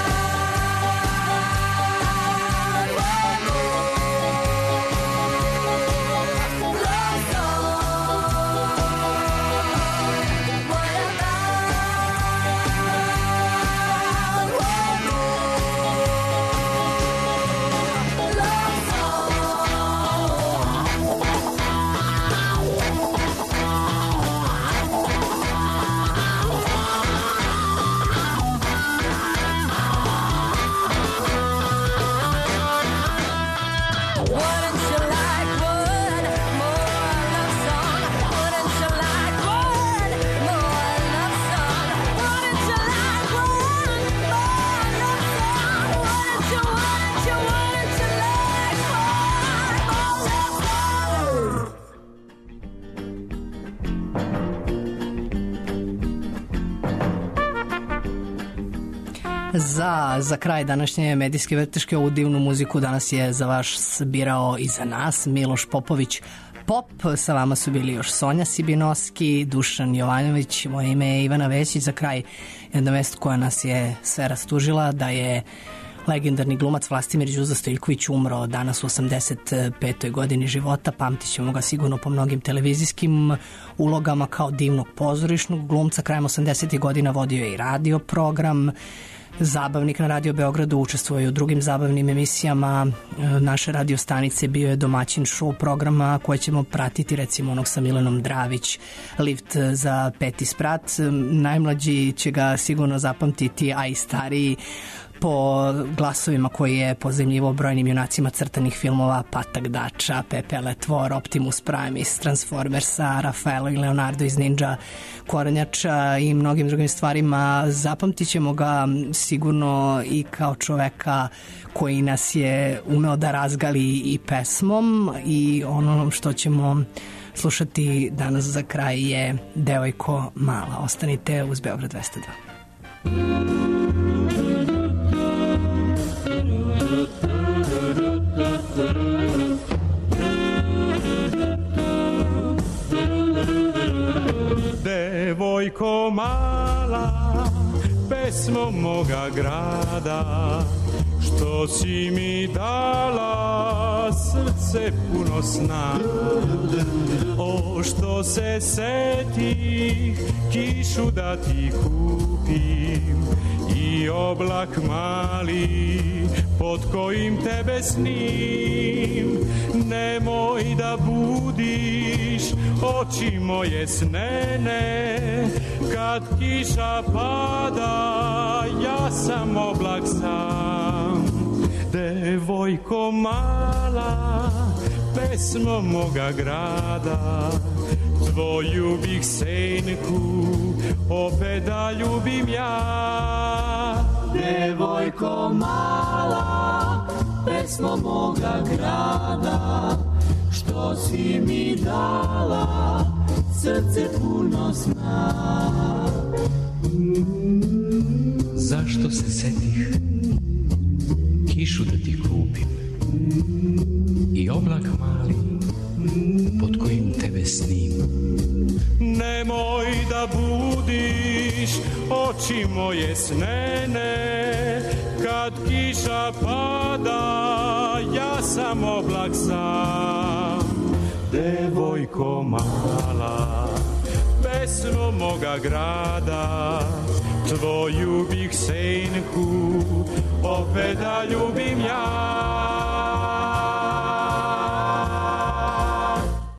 one more love song? What about one more love Wouldn't you like one more love song? Wouldn't you like one more love song? Wouldn't you like one more love song? Wouldn't you like one more love song? Za kraj današnje medijske vrteške ovu divnu muziku danas je za vas birao i za nas Miloš Popović Pop. Sa vama su bili još Sonja Sibinovski, Dušan Jovanović, moje ime je Ivana Vesić. Za kraj jedna vest koja nas je sve rastužila, da je legendarni glumac Vlastimir Đuza Stojiljković umro danas u 85. godini života. Pamtit ćemo ga sigurno po mnogim televizijskim ulogama kao divnog pozorišnog glumca. Krajem 80. godina vodio je i radio program. Zabavnik na Radio Beogradu, učestvuje u drugim zabavnim emisijama naše radio stanice, bio je domaćin show programa koje ćemo pratiti, recimo onog sa Milanom Dravić, Lift za 5. sprat. Najmlađi će ga sigurno zapamtiti, a i stariji po glasovima koji je pozajmljivao brojnim junacima crtanih filmova: Patak Dača, Pepe Letvor, Optimus Prime iz Transformersa, Rafaelo i Leonardo iz Ninja Koranjača i mnogim drugim stvarima. Zapamtit ćemo ga sigurno i kao čoveka koji nas je umeo da razgali i pesmom, i ono što ćemo slušati danas za kraj je Devojko mala. Ostanite uz Beograd 202. Devojko mala, pesmo moga grada, što si mi dala srce puno sna. O, što se setih kišu da ti kupim i oblak mali pod kojim tebe snim. Nemoj da budiš oči moje snene, kad kiša pada ja sam oblak sam. Devojko mala, pesmo moga grada, tvoju bih senku opet da ljubim ja. Devojko mala, pesmo moga grada, što si mi dala srce puno sna. Zašto se setih kišu da ti kupim i oblak mali pod kojim tebe snim. Nemoj da budiš oči moje snene, kad kiša pada ja sam oblak sam. Devojko mala, pesmo moga grada, tvoju bih senku opet da ljubim ja.